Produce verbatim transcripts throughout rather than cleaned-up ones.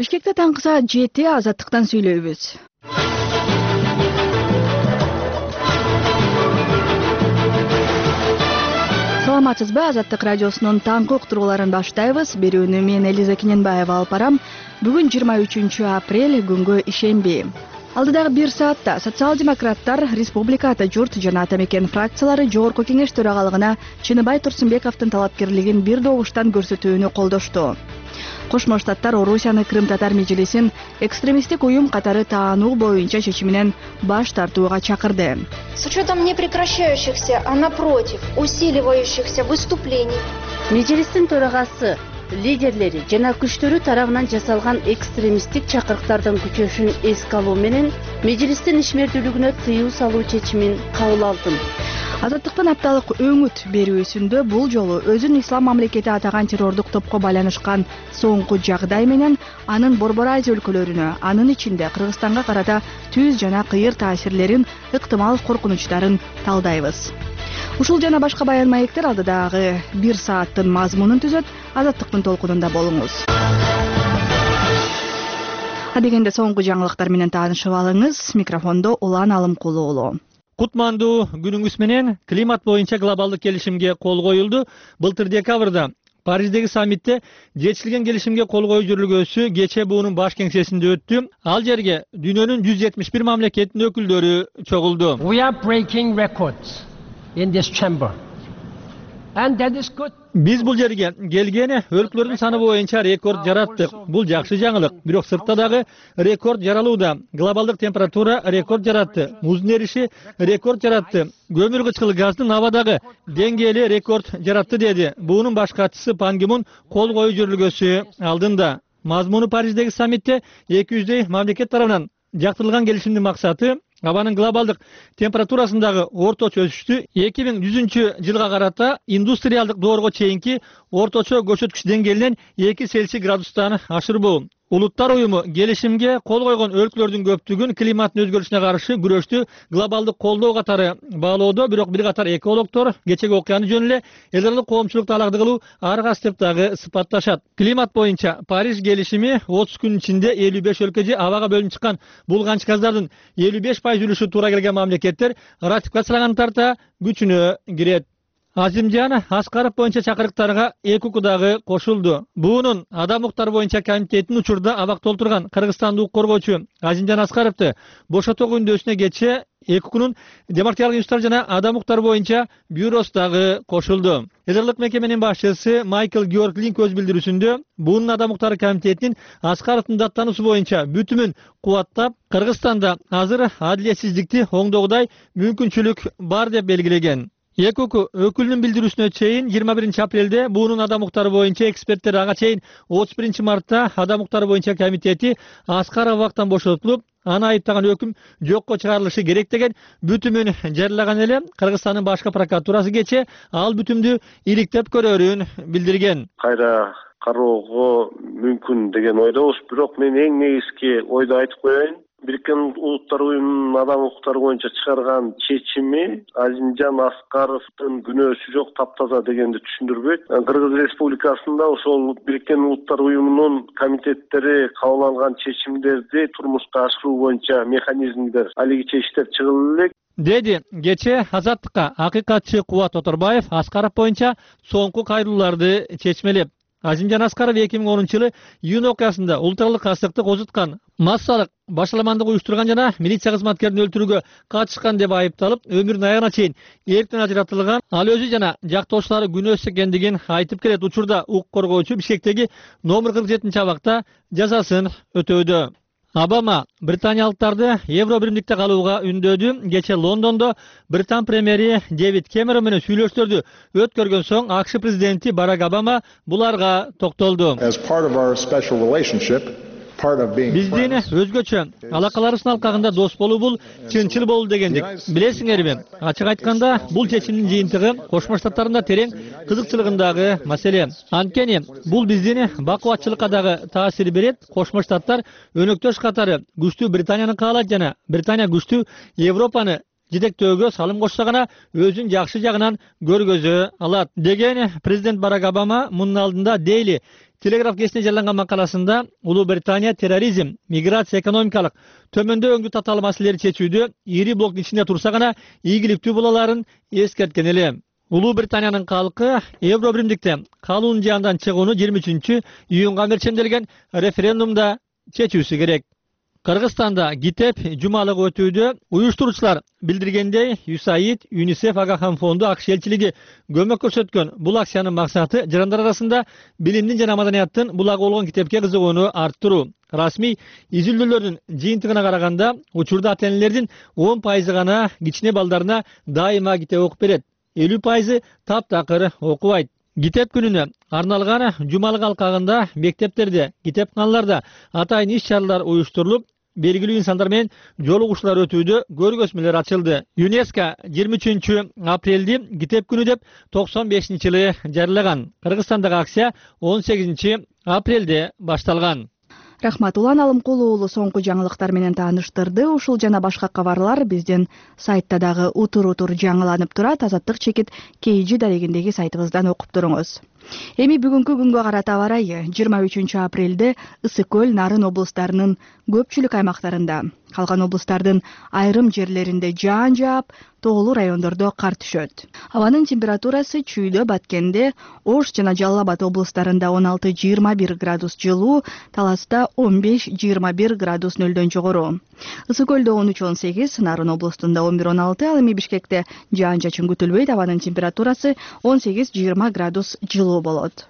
Бишкекте таңкы саат жети азаттыктан сүйлөйбүз. Саламатсызбы, Азаттык радиосунун таңкы уктурууларын баштайбыз. Берүүнү мен Элиза Кененбаева алып барам. Бүгүн жыйырма үчүнчү апрель, күнгө ишемби. Алдыдагы бир саатта социал-демократтар, республиката журт жана Атамекен фракциялары Жогорку Кеңеш төрагалыгына Чыныбай Турсунбековдун талапкерлигин бир добуштан көрсөтүүнү колдошту. Кошмо Штаттар Орусияны Крым татар межлисин экстремисттик уюм катары таануу боюнча чечиминен баш тартууга чакырды. С учетом непрекращающихся, а напротив, усиливающихся выступлений. Межлистин төрагасы, лидерлери жана күчтөрү тарабынан жасалган экстремисттик чакырыктардын күчөшүн эске алуу менен межлистин ишмердүүлүгүнө тыюу салуу чечимин кабыл алдым. Азаттыктын апталык өңүт берүүсүндө бул жолу өзүн ислам мамлекети атаган террордук топко байланышкан соңку жагдай менен анын Борбор Азия өлкөлөрүнө, анын ичинде Кыргызстанга карата түз жана кыйыр таасирлерин, ыктымал коркунучтарын талдайбыз. Ушул жана башка баян маектер алдыдагы бир сааттын мазмунун түзөт. Азаттыктын толкунунда болуңуз. Адегенде соңку жаңылыктар менен таанышып алыңыз. Микрофондо Улан Алымкулуу уулу. Кутмандуу күнүңүз менен климат боюнча глобалдык келишимге кол коюлду. Былтыр декабрда Париждеги саммитте жетишилген келишимге кол коюу жүргүзүүсү кече буунун баш кеңсесинде өттү. Ал жерге дүйнөнүн жүз жетимиш бир мамлекетинин өкүлдөрү чогулду. We are breaking records in this chamber. And that is good. Биз бул жерге келгени өлкөлөрдүн саны боюнча рекорд жараттык. Бул жакшы жаңылык. Бирок сыртта дагы рекорд жаралууда. Глобалдык температура рекорд жаратты. Муздун эриши рекорд жаратты. Көмүр кычкыл газдын абадагы деңгээли рекорд жаратты деди. Буунун баш катчысы Пан Ги Мун кол коюу жүргүзүүсү алдында. Мазмуну Париждеги саммитте эки жүздөй мамлекет тарабынан жактырылган келишимдин максаты абанын глобалдык температурасындагы орточо өсүштү эки миң жүзүнчү жылга карата индустриалдык доорго чейинки орточо көрсөткүч деңгээлинен эки Цельсий градустан ашырбоо. Улуттар уюму келишимге кол койгон өлкөлөрдүн көптүгүн климаттын өзгөрүшүнө каршы күрөштү глобалдык колдоо катары баалоодо, бирок бир катар экологдор кечеги окуяны жөнүндө эле эл аралык коомчулукту алакты кылуу аргас деп дагы сыпатташат. Климат боюнча Париж келишими отуз күн ичинде элүү беш өлкөдө абага бөлүнүп чыккан булганч газдардын элүү беш пайыз үлүшү туура келген мамлекеттер ратификациялаган тарта күчүнө кирет. Азимжан Аскаров боюнча чакырыктарга ЭКУК дагы кошулду. Буунун адам укуктары боюнча комитетинин учурда абак толтурган кыргызстандык коргоочу Азимжан Аскаровду бошотуу күндөсүнө кече ЭКУКнун демократиялык институттар жана адам укуктары боюнча бюросу дагы кошулду. Эдерлик мекеменин башчысы Майкл Георглин көз билдирүүсүндө буунун адам укуктары комитетинин Аскаровдун даттануусу боюнча бүтүмүн кубаттап, Кыргызстанда азыр адилетсиздикти оңдогудай мүмкүнчүлүк бар деп белгилеген. ЭКУК өкүлүнүн билдирүүсүнө чейин жыйырма биринчи апрелде буунун адам укуктары боюнча эксперттер ага чейин отуз биринчи мартта адам укуктары боюнча комитети Аскаров абактан бошотулуп, аны айыптаган өкүм жокко чыгарылышы керек деген бүтүмүн жарыялаган эле Кыргызстандын башкы прокуратурасы кече ал бүтүмдү иликтеп көрөрүн билдирген. Кайра кароого мүмкүн деген ойдобуз, бирок мен эң негизги ойду айтып коеюн. Бириккен Улуттар уюмунун адам укуктары боюнча чыгарган чечими Азимжан Аскаровдун күнөөсү жок, таптаза дегенди түшүндүрбөйт. Кыргыз Республикасында ошол Бириккен Улуттар уюмунун комитеттери кабыл алган чечимдерди турмушка ашыруу боюнча механизмдер алигиче иштеп чыгылып элек. Деди кече Азаттыкка акыйкатчы Кубат Оторбаев Аскаров боюнча соңку кайрылууларды чечмелеп. Азимжан Аскаров эки миң онунчу жылы июнь окуясында улуттаралык кастыкты козуткан, массалык башаламандык уюштурган жана милиция кызматкерин өлтүрүүгө катышкан деп айыпталып, өмүрүнүн аягына чейин эрктен ажыратылган. Ал өзү жана жактоошулары күнөөсүз экендигин айтып келет. Учурда укук коргоочу Бишкектеги номер кырк жетинчи абакта жазасын өтөөдө. Обама британиялыктарды Евро биримдикте калууга үндөдү. Кече Лондондо Британ премьери Дэвид Кэмерон менен сүйлөштөрдү өткөргөн соң АКШ президенти Барак Обама буларга токтолду. Биздин өзгөчө алакаларыбыздын алкагында дос болуу бул чынчыл болуу дегендик. Билесиңерби, ачык айтканда бул чечимдин жыйынтыгы Кошмо Штаттарында терең кызыкчылыгындагы маселе. Анткени бул биздин бакубатчылыкка дагы таасир берет. Кошмо Штаттар өнөктөш катары күчтүү Британияны каалайт жана Британия күчтүү Европаны жетектөөгө салым кошсо гана өзүн жакшы жагынан көргөзө алат деген президент Барак Обама мунун алдында Daily Телеграф кесине жарыяланган макаласында Улуу Британия терроризм, миграция, экономикалык төмөндөгү татаал маселелерди чечүүдө ири блоктун ичинде турса гана ийгиликтүү бололарын эскерткен эле. Улуу Британиянын калкы Евро биримдикте калуунун жанынан чыгууну жыйырма үчүнчү июнга мерчемделген референдумда чечүүсү керек. Кыргызстанда ГИТЭП жумалык өтүүдө уюштуруучулар билдиргендей, ЮСАИД, ЮНИСЕФ Агахам фонду АКШ элчилиги көмөк көрсөткөн бул акциянын максаты жарандар арасында билимдин жана маданияттын булагы болгон китепке кызыгууну арттыруу. Расмий изилдөөлөрдүн жыйынтыгына караганда, учурда ата-энелердин он пайызы гана кичине балдарына дайыма китеп окуп берет. элүү пайызы таптакыр окубайт. ГИТЭП күнүнө арналган жумалык алкагында мектептерде, китепканаларда атайын иш-чаралар уюштурулуп, белгилүү инсандар менен жолугушуулар өтүүдө көргөзмөлөр ачылды. ЮНЕСКО жыйырма үчүнчү апрелди ГИТЭП күнү деп токсон бешинчи жылы жарыялаган. Кыргызстандагы акция он сегизинчи апрелде башталган. Рахмат, Улан Алымкулуу уулу соңку жаңылыктар менен тааныштырды. Ушул жана башка кабарлар биздин сайтта дагы утур-утур жаңыланып турат. Азаттык чекит кей жи дарегиндеги сайтыбыздан окуп туруңуз. Эми бүгүнкү күнгө карата аба ырайы жыйырма үчүнчү апрелде Ысык көл, Нарын облустарынын көпчүлүк аймактарында, калган облустардын айрым жерлеринде жаан жаап, тоолуу райондордо кар түшөт. Абанын температурасы Чүйдө, Баткенде, Ош жана Жалал Абад облустарында он алты жыйырма бир градус жылуу, Таласта он беш жыйырма бир градус нөлдөн жогору. Ысык көлдө он үч он сегиз, Нарын облустунда он бир он алты, ал эми Бишкекте жаан чачын күтүлбөйт. Абанын температурасы он сегиз жыйырма градус жылуу болот.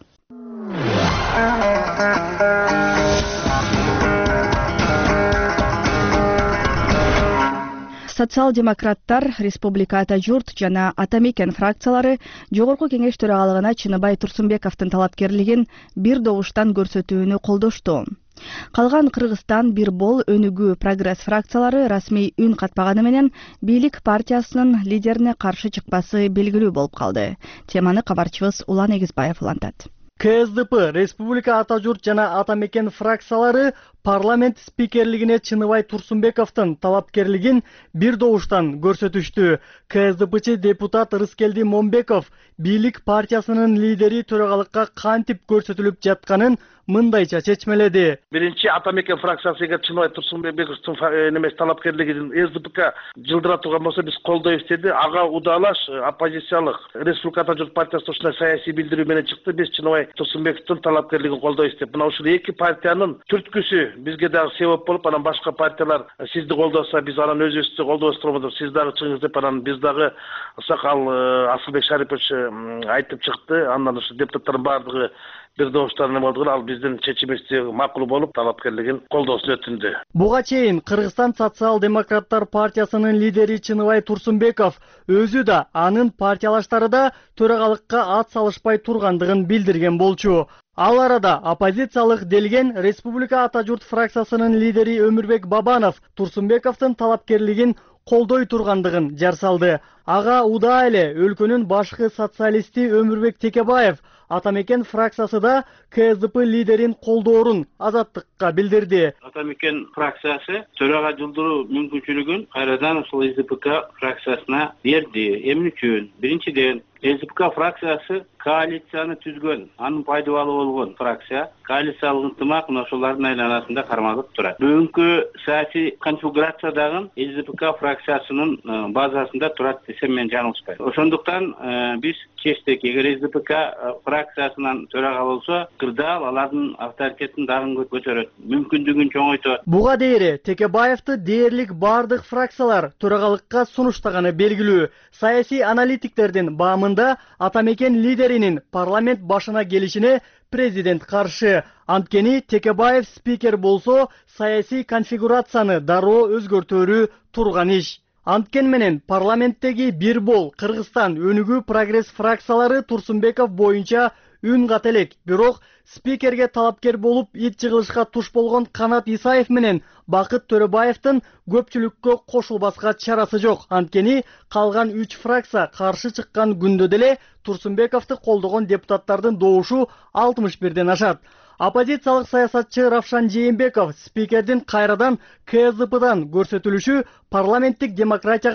Социал-демократтар, Республика Ата журт жана Ата мекен фракциялары Жогорку кеңеш төрагалыгына Чыныбай Турсунбековдун талапкерлигин бир добуштан көрсөтүүнү колдошту. Калган Кыргызстан, Бир бол, Өнүгүү, Прогресс фракциялары расмий үн катпаганы менен бийлик партиясынын лидерине каршы чыкпасы белгилүү болуп калды. Теманы кабарчыбыз Улан Эгизбаев улантат. КСДП, Республика Ата журт жана Ата мекен фракциялары парламент спикерлигине Чыныбай Турсунбековдун талапкерлигин бир добуштан көрсөтүштү. КСДПчы депутат Рыскелди Момбеков бийлик партиясынын лидери төрагалыкка кантип көрсөтүлүп жатканын мындайча чечмеледи. Биринчи Ата мекен фракциясы эгер Чыныбай Турсунбековдун немес талапкерлигин СДПК жылдыра турган болсо биз колдойбуз деди. Ага удалаш оппозициялык Республика Ата журт партиясы ушундай саясий билдирүү менен чыкты. Биз Чыныбай Турсунбековдун талапкерлигин колдойбуз деп. Мына ушул эки партиянын түрткүсү бизге дагы себеп болуп, анан башка партиялар сизди колдоса, биз анан өзүбүздү колдобойбуз турбуз, сиз дагы чыгыңыз деп анан биз дагы Сакал Асылбек Шарипович айтып чыкты. Андан ушу депутаттардын баардыгы бир добуштан эме болду. Ал биздин чечимибизди макул болуп, талапкерлигин колдоосун өтүндү. Буга чейин Кыргызстан социал-демократтар партиясынын лидери Чыныбай Турсунбеков өзү да анын партиялаштары да төрагалыкка ат салышпай тургандыгын билдирген болчу. Ал арада оппозициялык делген Республика Ата журт фракциясынын лидери Өмүрбек Бабанов Турсунбековдун талапкерлигин колдой тургандыгын жар салды. Ага удаа эле өлкөнүн башкы социалисти Өмүрбек Текебаев Ата мекен фракциясы да КСДП лидерин колдоорун Азаттыкка билдирди. Ата мекен фракциясы төрага жылдыруу мүмкүнчүлүгүн кайрадан ушул СДПК фракциясына берди. Эмне үчүн? Биринчиден, СДПК фракциясы коалицияны түзгөн, анын пайдалуу болгон фракция. Коалициялык ынтымак мына ошолордун айланасында кармалып турат. Бүгүнкү саясий конфигурация дагы СДПК фракциясынын базасында турат десем мен жаңылышпайм. Ошондуктан биз чечтик, эгер СДПК фракциясынан төрага болсо, кырдаал алардын авторитетин дагы көтөрөт, мүмкүндүгүн чоңойтот. Буга дейре Текебаевди дээрлик бардык фракциялар төрагалыкка сунуштаганы белгилүү. Саясий аналитиктердин баамында Ата мекен лидеринин парламент башына келишине президент каршы. Анткени Текебаев спикер болсо, саясий конфигурацияны дароо өзгөртөрү турган иш. Анткен менен парламенттеги Бир бол, Кыргызстан, Өнүгүү, Прогресс фракциялары Турсунбеков боюнча үн кат элек. Бирок спикерге талапкер болуп ит жыгылышка туш болгон Канат Исаев менен Бакыт Төрөбаевдин көпчүлүккө кошулбаска чарасы жок. Анткени калган үч фракция каршы чыккан күндө деле Турсунбековду колдогон депутаттардын добушу алтымыш бирден ашат. Оппозициялык саясатчы Равшан Жээнбеков спикердин кайрадан КСДПдан көрсөтүлүшү парламенттик демократияга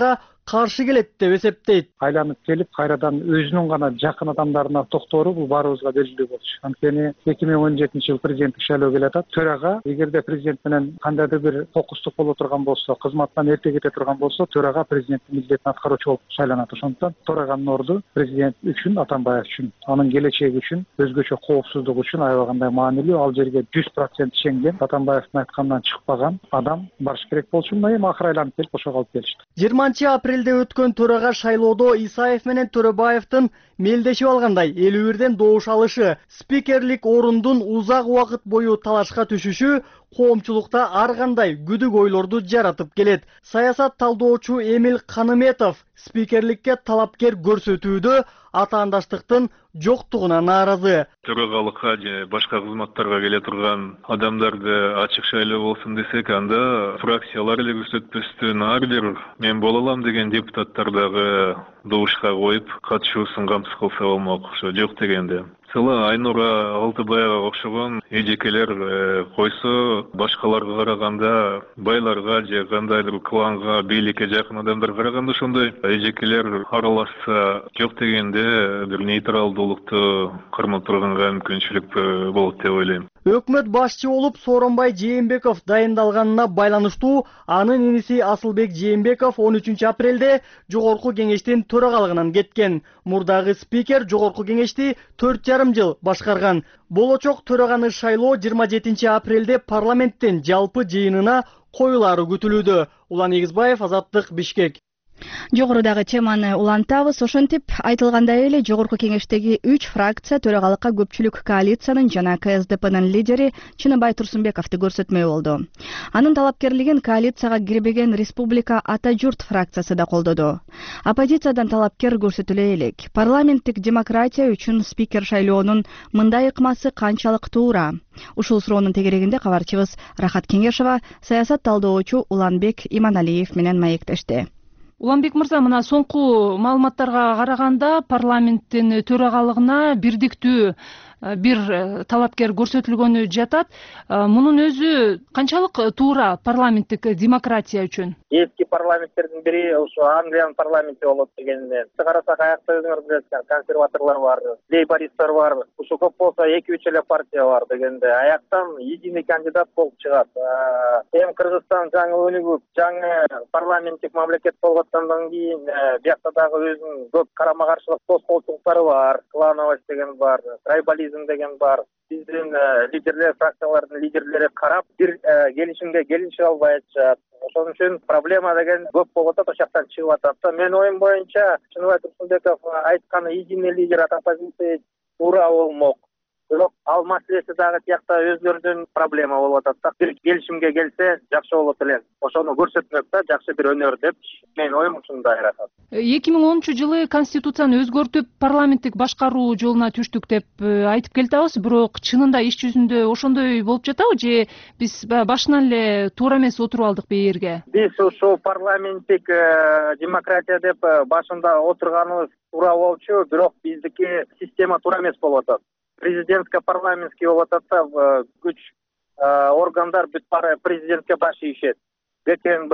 каршы келет деп эсептейт. Айланып келип кайрадан өзүнүн гана жакын адамдарына токтоору бул баарыбызга белгилүү болчу. Анткени эки миң он жетинчи жыл президенттик шайлоо келатат. Төрага эгерде президент менен кандайдыр бир токустук боло турган болсо, кызматтан эрте кете турган болсо, төрага президенттин милдетин аткаруучу болуп шайланат. Ошондуктан төраганын орду президент үчүн, Атамбаев үчүн, анын келечеги үчүн, өзгөчө коопсуздук үчүн аябагандай маанилүү. Ал жерге жүз процент ишенген, Атамбаевдин айтканынан чыкпаган адам барыш керек болчу. Мына эми акыры айланып келип ошого алып келишти. жыйырманчы апрелде өткөн төрага шайлоодо Исаев менен Төрөбаевдин мелдешип алгандай элүү бирден добуш алышы, спикерлик орундун узак убакыт бою талашка түшүшү коомчулукта ар кандай күдүк ойлорду жаратып келет. Саясат талдоочу Эмил Каныметов спикерликке талапкер көрсөтүүдө атаандаштыктын жоктугуна нааразы. Төрагалыкка же башка кызматтарга келе турган адамдарды ачык шайлоо болсун десек, анда фракциялар эле көрсөтпөстөн ар бир мен боло алам деген депутаттар дагы добушка коюп катышуусун камсыз кылса болмок. Ошо жок дегенде. Сыла Айнура Алтыбаева окшогон эжекелер койсо, башкаларга караганда, байларга же кандайдыр кланга, бийликке жакын адамдарга караганда ошондой эжекелер аралашса, жок дегенде бир нейтралдуулукту кармап турганга мүмкүнчүлүк болот деп ойлойм. Өкмөт башчы болуп Сооронбай Жээнбеков дайындалганына байланыштуу анын иниси Асылбек Жээнбеков он үчүнчү апрелде жогорку кеңештин төрагалыгынан кеткен. Мурдагы спикер жогорку кеңешти төрт жарым жыл башкарган. Болочок төраганы шайлоо жыйырма жетинчи апрелде парламенттин жалпы жыйынына коюлары күтүлүүдө. Улан Эгизбаев, Азаттык, Бишкек. Жогорудагы теманы улантабыз. Ошентип айтылгандай эле жогорку кеңештеги үч фракция төрагалыкка көпчүлүк коалициянын жана ка эс дэ пэнин лидери Чыныбай Турсунбековду көрсөтмөй болду. Анын талапкерлигин коалицияга кирбеген Республика Ата журт фракциясы да колдоду. Оппозициядан талапкер көрсөтүлө элек. Парламенттик демократия үчүн спикер шайлоонун мындай ыкмасы канчалык туура? Ушул суроонун тегерегинде кабарчыбыз Рахат Кеңешова саясат талдоочу Уланбек Иманалиев менен маектешти. Уланбек мырза, мына соңку маалыматтарга караганда парламенттин төрагалыгына бирдиктүү бир талапкер көрсөтүлгөнү жатат. Мунун өзү канчалык туура парламенттик демократия үчүн? Эски парламенттердин бири ошо Англиянын парламенти болот дегенде. Карасак аякта өзүңөр билесиз, консерваторлор бар, лейбористтер бар. Ушу көп болсо эки үч эле партия бар дегенде. Аяктан единый кандидат болуп чыгат. Эми Кыргызстан жаңы өнүгүп, жаңы парламенттик мамлекет болгондон кийин биякта дагы өзүнүн көп карама-каршылык тоскоолчулуктары бар. Клановость деген бар, трайбализм деген бар. Биздин лидерлер, фракциялардын лидерлери карап бир келишимге келише албай атышат. Ошон үчүн проблема деген көп болуп атат, ошол жактан чыгып атат. Мен оюм боюнча Чыныбай Турсунбеков айтканы единый лидер от оппозиции туура болмок. Бирок ал маселеси дагы тиякта өзлөрүнүн проблема болуп атат да. Бир келишимге келсе жакшы болот эле. Ошону көрсөтмөк да, жакшы бир өнөр деп мен оюм ушундай рахат. эки миң онунчу жылы конституцияны өзгөртүп парламенттик башкаруу жолуна түштүк деп айтып келатабыз, бирок чынында иш жүзүндө ошондой болуп жатабы же биз башынан эле туура эмес отуруп алдык бу жерге? Биз ушул парламенттик демократия деп башында отурганыбыз туура болчу, бирок биздики система туура эмес болуп атат. Президентско-парламентский болуп атат, күч органдар бүт баары президентке баш ийишет. гэ ка эм бэ,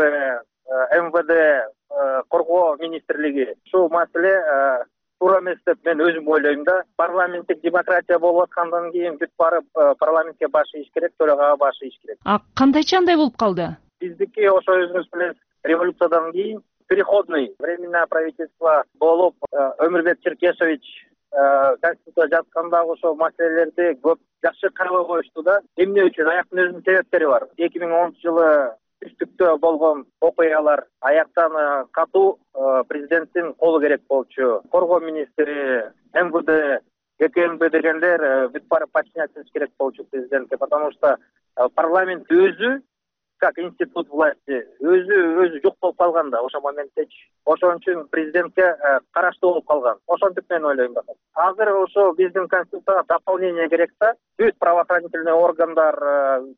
эм вэ дэ, коргоо министрлиги. Ушул маселе туура эмес деп мен өзүм ойлойм да. Парламенттик демократия болуп аткандан кийин бүт баары парламентке баш ийиш керек, төрагага баш ийиш керек. А кандайча андай болуп калды? Биздики ошо өзүңүз билесиз, революциядан кийин переходный временное правительство болуп Өмүрбек Черкесович конституция жазганда ошол маселелерди көп жакшы карабай коюшту да. Эмне үчүн? Аяктын өзүнүн себептери бар. эки миң онунчу жылы түштүктө болгон окуялар аяктан катуу президенттин колу керек болчу. Коргоо министри, эм вэ дэ, гэ ка эм бэ дегендер бүт баары подчиняться керек болчу президентке, потому что парламент өзү как институт власти өзү өзү жок болуп калган да ошол моменттечи. Ошон үчүн президентке караштуу болуп калган. Ошентип мен ойлойм да. Азыр ошо биздин конституцияга дополнение керек да. Бүт правоохранительный органдар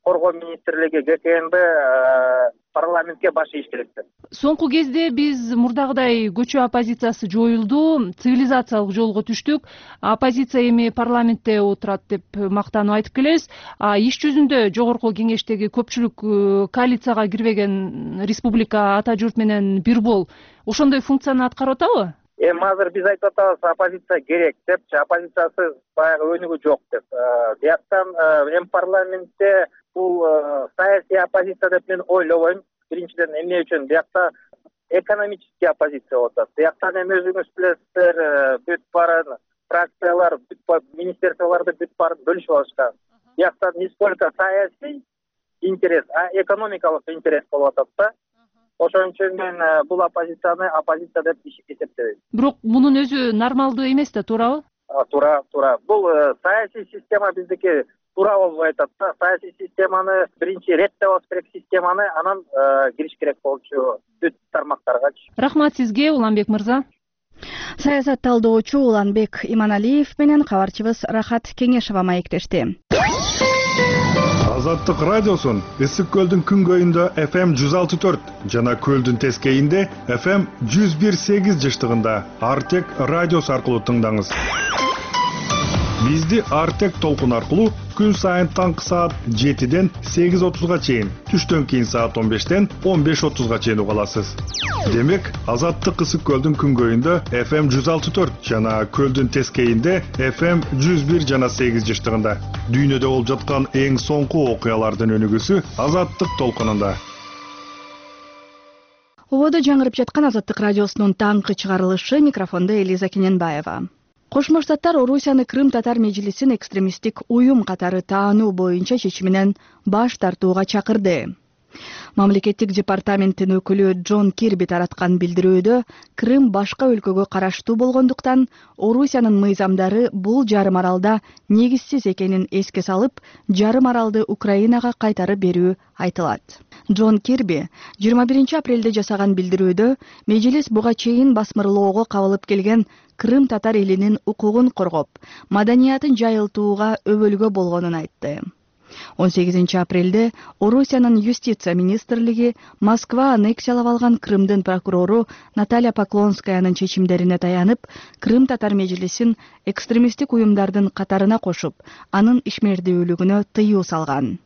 коргоо министрлиги, гэ ка эн бэ парламентке баш ийиш керек деп. Соңку кезде биз мурдагыдай көчү оппозициясы жоюлду, цивилизациялык жолго түштүк. Оппозиция эми парламентте отурат деп мактанып айтып келебиз. Иш жүзүндө жогорку кеңештеги көпчүлүк коалицияга кирбеген республика ата журт менен бир бол ошондой функцияны аткарып атабы? Эми азыр биз айтып атабыз, оппозиция керек депчи, оппозициясыз баягы өнүгүү жок деп. Бияктан эми парламентте бул саясий оппозиция деп мен ойлобойм. Биринчиден эмне үчүн биякта экономический оппозиция болуп атат. Бияктан эми өзүңүз билесиздер, бүт барын фракциялар, бүт министрликтарды бүт барын бөлүшүп алышкан. Бияктан не сколько саясий интерес, а экономикалык интерес болуп атат да. Ошон үчүн мен бул оппозицияны оппозиция деп эсептебейм. Бирок мунун өзү нормалдуу эмес да, туурабы? Туура, туура. Бул саясий система биздики туура болбой атат да. Саясий системаны биринчи реттеп алыш керек, системаны, анан кириш керек болчу бүт тармактаргачы. Рахмат сизге, Уланбек мырза. Саясат талдоочу Уланбек Иманалиев менен кабарчыбыз Рахат Кеңешова маектешти. Азаттык радиосун Ысык көлдүн күнгөйүндө эф эм жүз алты төрт жана көлдүн тескейинде эф эм жүз бир сегиз жыштыгында Артек радиосу аркылуу тыңдаңыз. Бизди Артек толкун аркылуу күн сайын таңкы саат жетиден сегиз отузга чейин, түштөн кийин саат он бештен он беш отузга чейин уга аласыз. Демек, Азаттык Ысык көлдүн күнгөйүндө эф эм жүз алты төрт жана көлдүн тескейинде эф эм жүз бир жана сегиз жыштыгында. Дүйнөдө болуп жаткан эң соңку окуялардын өнүгүүсү Азаттык толкунунда. Ободо жаңырып жаткан Азаттык радиосунун таңкы чыгарылышы, микрофондо Элиза Кененбаева. Кошмо Штаттар Орусияны Крым татар межлисин экстремисттик уюм катары таануу боюнча чечиминен баш тартууга чакырды. Мамлекеттик департаменттин өкүлү Джон Кирби тараткан билдирүүдө Крым башка өлкөгө караштуу болгондуктан Орусиянын мыйзамдары бул жарым аралда негизсиз экенин эске салып, жарым аралды Украинага кайтарып берүү айтылат. Джон Кирби жыйырма биринчи апрелде жасаган билдирүүдө межлис буга чейин басмырлоого кабылып келген Крым татар элинин укугун коргоп, маданиятын жайылтууга өбөлгө болгонун айтты. он сегизинчи апрелде Орусиянын юстиция министрлиги Москва аннексиялап алган Крымдын прокурору Наталья Поклонскаянын чечимдерине таянып, Крым татар межлисин экстремисттик уюмдардын катарына кошуп, анын ишмердүүлүгүнө тыюу салган.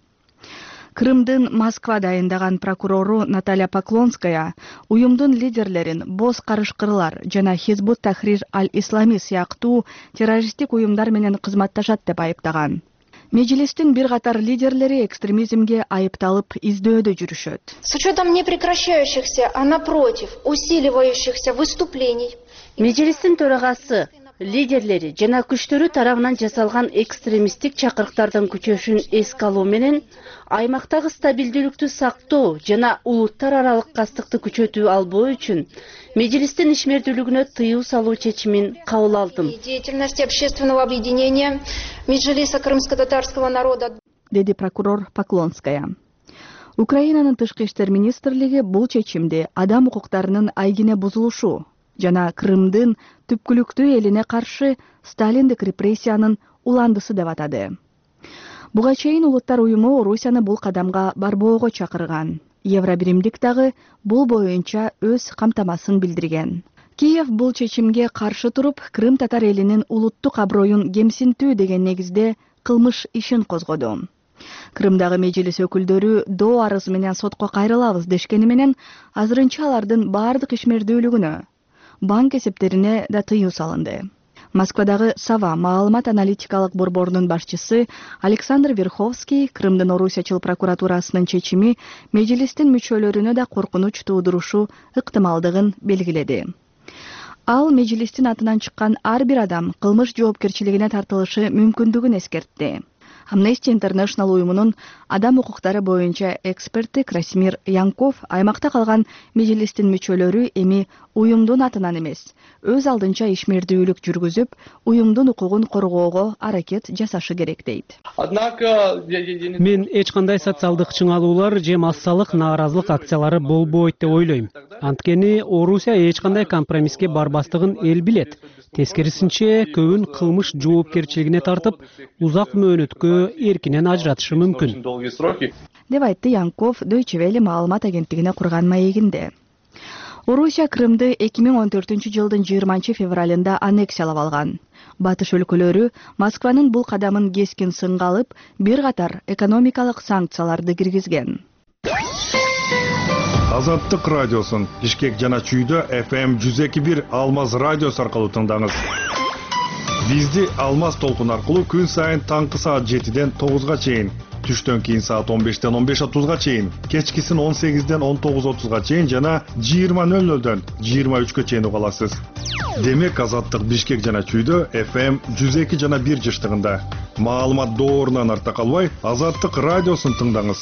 Крымдын Москва дайындаган прокурору Наталья Поклонская уюмдун лидерлерин боз карышкырлар жана Хизбут Тахрир аль-Ислами сыяктуу террористтик уюмдар менен кызматташат деп айыптаган. Межлистин бир катар лидерлери экстремизмге айыпталып издөөдө жүрүшөт. С учетом непрекращающихся, а напротив, усиливающихся выступлений. Межлистин төрагасы, лидерлери жана күчтөрү тарабынан жасалган экстремисттик чакырыктардын күчөшүн эске алуу менен аймактагы стабилдүүлүктү сактоо жана улуттар аралык кастыкты күчөтүү албоо үчүн межлистин ишмердүүлүгүнө тыюу салуу чечимин кабыл алдым. Деятельности общественного объединения Меджлиса крымско-татарского народа, деди прокурор Поклонская. Украинанын тышкы иштер министрлиги бул чечимди адам укуктарынын айгине бузулушу жана Крымдын түпкүлүктүү элине каршы сталиндик репрессиянын уландысы деп атады. Буга чейин улуттар уюму Орусияны бул кадамга барбоого чакырган. Евробиримдик дагы бул боюнча өз камтамасын билдирген. Киев бул чечимге каршы туруп, Крым татар элинин улуттук аброюн кемсинтүү деген негизде кылмыш ишин козгоду. Крымдагы межлис өкүлдөрү доо арыз менен сотко кайрылабыз дешкени менен азырынча алардын баардык ишмердүүлүгүнө, банк эсептерине да тыюу салынды. Москвадагы Сава маалымат аналитикалык борборунун башчысы Александр Верховский Крымдын Орусиячыл прокуратурасынын чечими межлистин мүчөлөрүнө да коркунуч туудурушу ыктымалдыгын белгиледи. Ал межлистин атынан чыккан ар бир адам кылмыш жоопкерчилигине тартылышы мүмкүндүгүн эскертти. Amnesty International уюмунун адам укуктары боюнча эксперти Красимир Янков аймакта калган межлистин мүчөлөрү эми уюмдун атынан эмес, өз алдынча ишмердүүлүк жүргүзүп, уюмдун укугун коргоого аракет жасашы керек дейт. Мен эч кандай социалдык чыңалуулар же массалык нааразылык акциялары болбойт деп ойлойм. Анткени Орусия эч кандай компромисске барбастыгын эл билет. Тескерисинче көбүн кылмыш жоопкерчилигине тартып, узак мөөнөткө эркинен ажыратышы мүмкүн, деп айтты Янков Deutsche Welle маалымат агенттигине курган маегинде. Орусия Крымды эки миң он төртүнчү жылдын жыйырманчы февралында аннексиялап алган. Батыш өлкөлөрү Москванын бул кадамын кескин сынга алып, бир катар экономикалык санкцияларды киргизген. Азаттык радиосун Бишкек жана Чүйдө эф эм жүз эки бир Алмаз радиосу аркылуу тыңдаңыз. Бизди Алмаз толкун аркылуу күн сайын таңкы саат жетиден тогузга чейин, түштөн кийин саат он бештен он беш отузга чейин, кечкисин он сегизден он тогуз отузга чейин жана жыйырма нөл нөлдөн жыйырма үчкө чейин уга аласыз. Демек Азаттык Бишкек жана Чүйдө эф эм жүз эки жана бир жыштыгында. Маалымат доорунан артта калбай, Азаттык радиосун тыңдаңыз.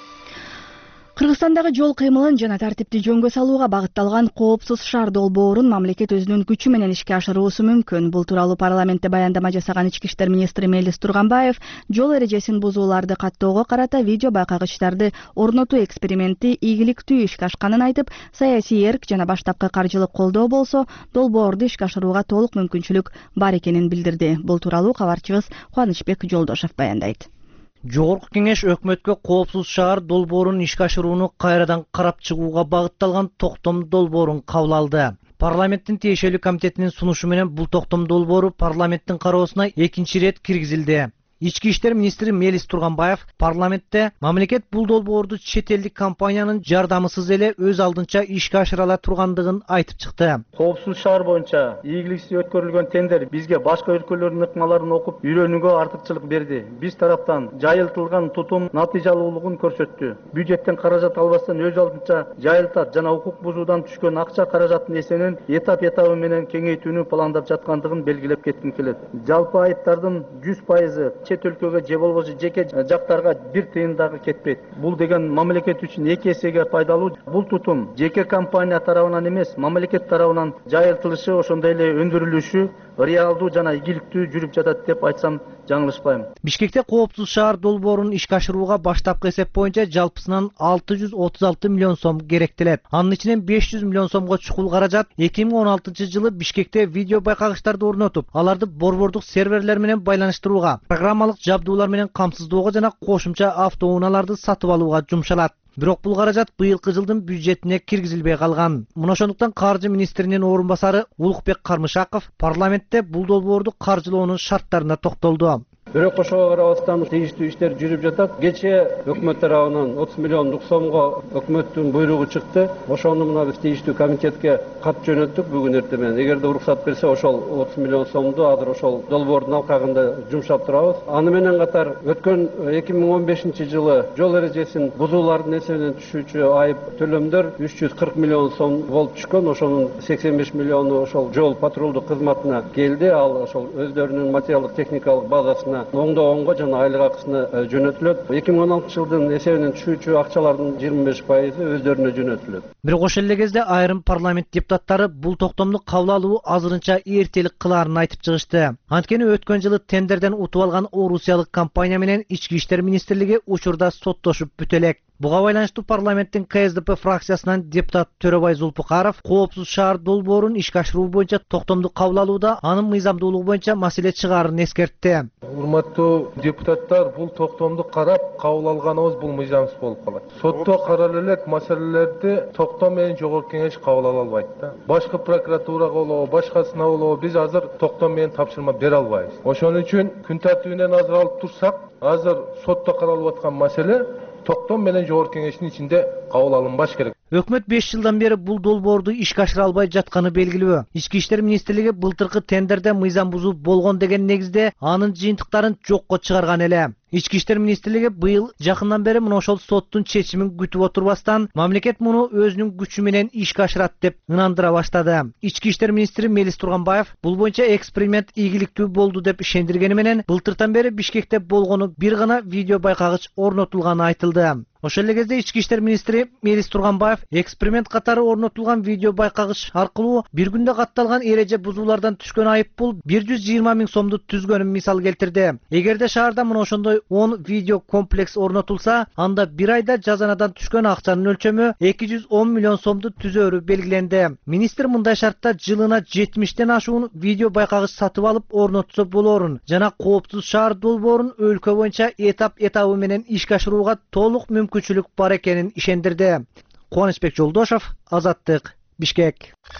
Кыргызстандагы жол кыймылын жана тартипти жөнгө салууга багытталган коопсуз шаар долбоорун мамлекет өзүнүн күчү менен ишке ашыруусу мүмкүн. Бул тууралуу парламентте баяндама жасаган ички иштер министри Мелис Турганбаев жол эрежесин бузууларды каттоого карата видео байкагычтарды орнотуу эксперименти ийгиликтүү ишке ашканын айтып, саясий эрк жана баштапкы каржылык колдоо болсо, долбоорду ишке ашырууга толук мүмкүнчүлүк бар экенин билдирди. Бул тууралуу кабарчыбыз Кубанычбек Жолдошев баяндайт. Жогорку кеңеш өкмөткө коопсуз шаар долбоорун ишке ашырууну кайрадан карап чыгууга багытталган токтом долбоорун кабыл алды. Парламенттин тиешелүү комитетинин сунушу менен бул токтом долбоору парламенттин кароосуна экинчи ирет киргизилди. Ички иштер министри Мелис Турганбаев парламентте мамлекет бул долбоорду чет элдик компаниянын жардамысыз эле өз алдынча ишке ашыра ала тургандыгын айтып чыкты. Коопсуз шаар боюнча ийгиликсиз өткөрүлгөн тендер бизге башка өлкөлөрдүн ыкмаларын окуп үйрөнүүгө артыкчылык берди. Биз тараптан жайылтылган тутум натыйжалуулугун көрсөттү. Бюджеттен каражат албастан өз алдынча жайылтат жана укук бузуудан түшкөн акча каражатын эсенин этап-этабы менен кеңейтүүнү пландап жаткандыгын белгилеп кетким келет. Жалпы айыптардын жүз пайызы чет өлкөгө же болбосо жеке жактарга бир тыйын дагы кетпейт. Бул деген мамлекет үчүн эки эсеге пайдалуу. Бул тутум жеке компания тарабынан эмес, мамлекет тарабынан жайылтылышы, ошондой эле өндүрүлүшү реалдуу жана ийгиликтүү жүрүп жатат деп айтсам жаңылышпайм. Бишкекте коопсуз шаар долбоорун ишке ашырууга баштапкы эсеп боюнча жалпысынан алты жүз отуз алты миллион сом керектелет. Анын ичинен беш жүз миллион сомго чукул каражат эки миң он алтынчы жылы Бишкекте видео байкагычтарды орнотуп, аларды борбордук серверлер менен байланыштырууга, программалык жабдуулар менен камсыздоого жана кошумча автоунааларды сатып алууга жумшалат. Бирок бул каражат быйылкы жылдын бюджетине киргизилбей калган. Мына ошондуктан каржы министринин орун басары Улукбек Кармышаков парламентте бул долбоорду каржылоонун шарттарына токтолду. Бирок ошого карабастан тийиштүү иштер жүрүп жатат. Кечээ өкмөт тарабынан отуз миллиондук сомго өкмөттүн буйругу чыкты. Ошону мына биз тийиштүү комитетке кат жөнөттүк бүгүн эртең менен. Эгерде уруксат берсе, ошол отуз миллион сомду азыр ошол долбоордун алкагында жумшап турабыз. Аны менен катар өткөн эки миң он бешинчи жылы жол эрежесин бузуулардын эсебинен түшүүчү айып төлөмдөр үч жүз кырк миллион сом болуп түшкөн. Ошонун сексен беш миллиону ошол жол патрулдук кызматына келди. Ал ошол өздөрүнүн материалдык техникалык базасына оңдогонго жана айлык акысына жөнөтүлөт. эки миң он алтынчы жылдын эсебинен түшүүчү акчалардын жыйырма беш пайызы өздөрүнө жөнөтүлөт. Бирок ошол эле кезде айрым парламент депутаттары бул токтомду кабыл алуу азырынча эртелик кылаарын айтып чыгышты. Анткени өткөн жылы тендерден утуп алган орусиялык компания менен ички иштер министрлиги учурда соттошуп бүтө элек. Буга байланыштуу парламенттин ка эс дэ пэ фракциясынан депутат Төрөбай Зулпукаров коопсуз шаар долбоорун ишке ашыруу боюнча токтомду кабыл алууда анын мыйзамдуулугу боюнча маселе чыгаарын эскертти. Урматтуу депутаттар, бул токтомду карап кабыл алганыбыз бул мыйзамсыз болуп калат. Сотто карала элек маселелерди токтом менен жогорку кеңеш кабыл ала албайт да. Башкы прокуратурага болобу, башкасына болобу биз азыр токтом менен тапшырма бере албайбыз. Ошон үчүн күн тартибинен азыр алып турсак, азыр сотто каралып аткан маселе токтом менен жогорку кеңештин ичинде кабыл алынбаш керек. Өкмөт беш жылдан бери бул долбоорду ишке ашыра албай жатканы белгилүү. Ички иштер министрлиги былтыркы тендерде мыйзам бузуу болгон деген негизде анын жыйынтыктарын жокко чыгарган эле. Ички иштер министрлиги быйыл жакындан бери мына ошол соттун чечимин күтүп отурбастан мамлекет муну өзүнүн күчү менен ишке ашырат деп ынандыра баштады. Ички иштер министри Мелис Турганбаев бул боюнча эксперимент ийгиликтүү болду деп ишендиргени менен былтыртан бери Бишкекте болгону бир гана видео байкагыч орнотулганы айтылды. Ошол эле кезде ички иштер министри Мелис Турганбаев эксперимент катары орнотулган видео байкагыч аркылуу бир күндө катталган эреже бузуулардан түшкөн айыппул бир жүз жыйырма миң сомду түзгөнүн мисал келтирди. Эгерде шаарда мына ошондой он видео комплекс орнотулса, анда бир айда жазанадан түшкөн акчанын өлчөмү эки жүз он миллион сомду түзөөрү белгиленди. Министр мындай шартта жылына жетимиштен ашуун видео байкагыч сатып алып орнотсо болорун жана коопсуз шаар долбоорун өлкө боюнча этап этабы менен ишке ашырууга толук мүмкүнчүлүк бар экенин ишендирди. Кубанычбек Жолдошов, Азаттык, Бишкек.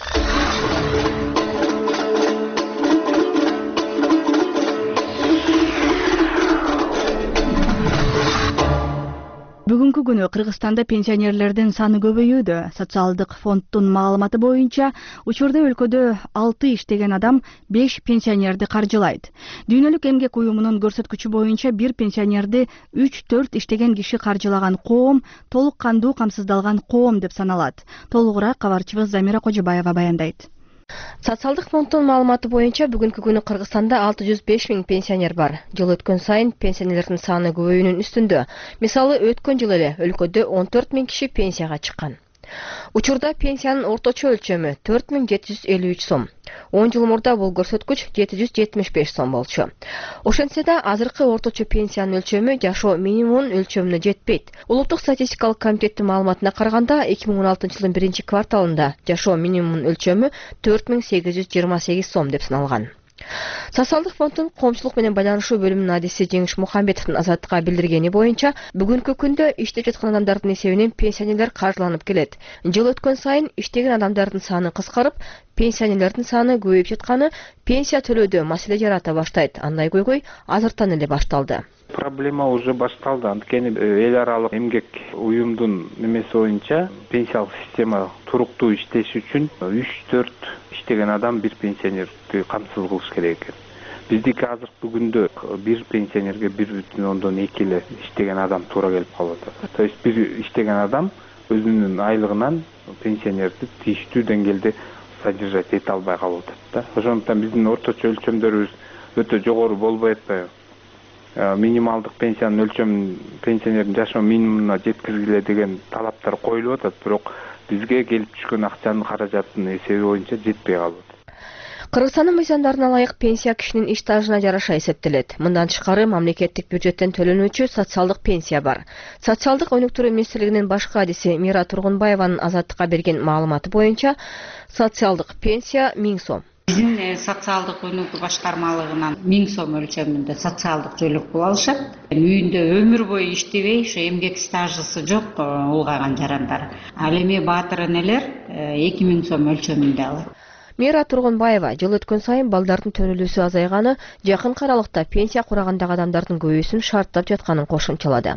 Бүгүнкү күнү Кыргызстанда пенсионерлердин саны көбөйүүдө. Социалдык фонддун маалыматы боюнча, учурда өлкөдө алты иштеген адам беш пенсионерди каржылайт. Дүйнөлүк эмгек уюмунун көрсөткүчү боюнча бир пенсионерди үч төрт иштеген киши каржылаган коом толук кандуу камсыздалган коом деп саналат. Толугураак кабарчыбыз Замира Кожобаева баяндайт. Социалдык фонддун маалыматы боюнча бүгүнкү күнү Кыргызстанда алты жүз беш миң пенсионер бар. Жыл өткөн сайын пенсионерлердин саны көбөйүүнүн үстүндө. Мисалы, өткөн жылы эле өлкөдө он төрт миң киши пенсияга чыккан. Учурда пенсиянын орточо өлчөмү төрт миң жети жүз элүү үч сом. он жыл мурда бул көрсөткүч жети жүз жетимиш беш сом болчу. Ошентсе да азыркы орточо пенсиянын өлчөмү жашоо минимумунун өлчөмүнө жетпейт. Улуттук статистикалык комитеттин маалыматына караганда эки миң он алтынчы жылдын биринчи кварталында жашоо минимумунун өлчөмү төрт миң сегиз жүз жыйырма сегиз сом деп саналган. Социалдык фонддун коомчулук менен байланышуу бөлүмүнүн адиси Жеңиш Мухамбетовдун Азаттыкка билдиргени боюнча, бүгүнкү күндө иштеп жаткан адамдардын эсебинен пенсионерлер каржыланып келет. Жыл өткөн сайын иштеген адамдардын саны кыскарып, пенсионерлердин саны көбөйүп жатканы пенсия төлөөдө маселе жарата баштайт. Андай көйгөй азыртан эле башталды. Проблема уже башталды. Анткени эл аралык эмгек уюмдун немеси боюнча пенсиялык система туруктуу иштеши үчүн үч төрт иштеген адам бир пенсионерди камсыз кылыш керек экен. Биздики азыркы күндө бир пенсионерге бир бүтүн ондон эки эле иштеген адам туура келип калып атат. То есть бир иштеген адам өзүнүн айлыгынан пенсионерди тийиштүү деңгээлде содержать эте албай калып атат да. Ошондуктан биздин орточо өлчөмдөрүбүз өтө жогору болбой атпайбы? Минималдык пенсиянын өлчөмүн пенсионердин жашоо минимумуна жеткиргиле деген талаптар коюлуп атат, бирок бизге келип түшкөн акчанын каражатынын эсеби боюнча жетпей калып атат. Кыргызстандын мыйзамдарына ылайык пенсия кишинин иш стажына жараша эсептелет. Мындан тышкары мамлекеттик бюджеттен төлөнүүчү социалдык пенсия бар. Социалдык өнүктүрүү министрлигинин башкы адиси Мира Тургунбаеванын Азаттыкка берген маалыматы боюнча, социалдык пенсия миң сом. Биздин социалдык өнүгүү башкармалыгынан миң сом өлчөмүндө социалдык жойлук кылып алышат. Үйүндө өмүр бою иштебей, ошо эмгек стажысы жок улгаган жарандар. Ал эми баатыр энелер эки миң сом өлчөмүндө алат. Мира Тургунбаева жыл өткөн сайын балдардын төрөлүүсү азайганы, жакынкы аралыкта пенсия курагандагы адамдардын көбөйүүсүн шарттап жатканын кошумчалады.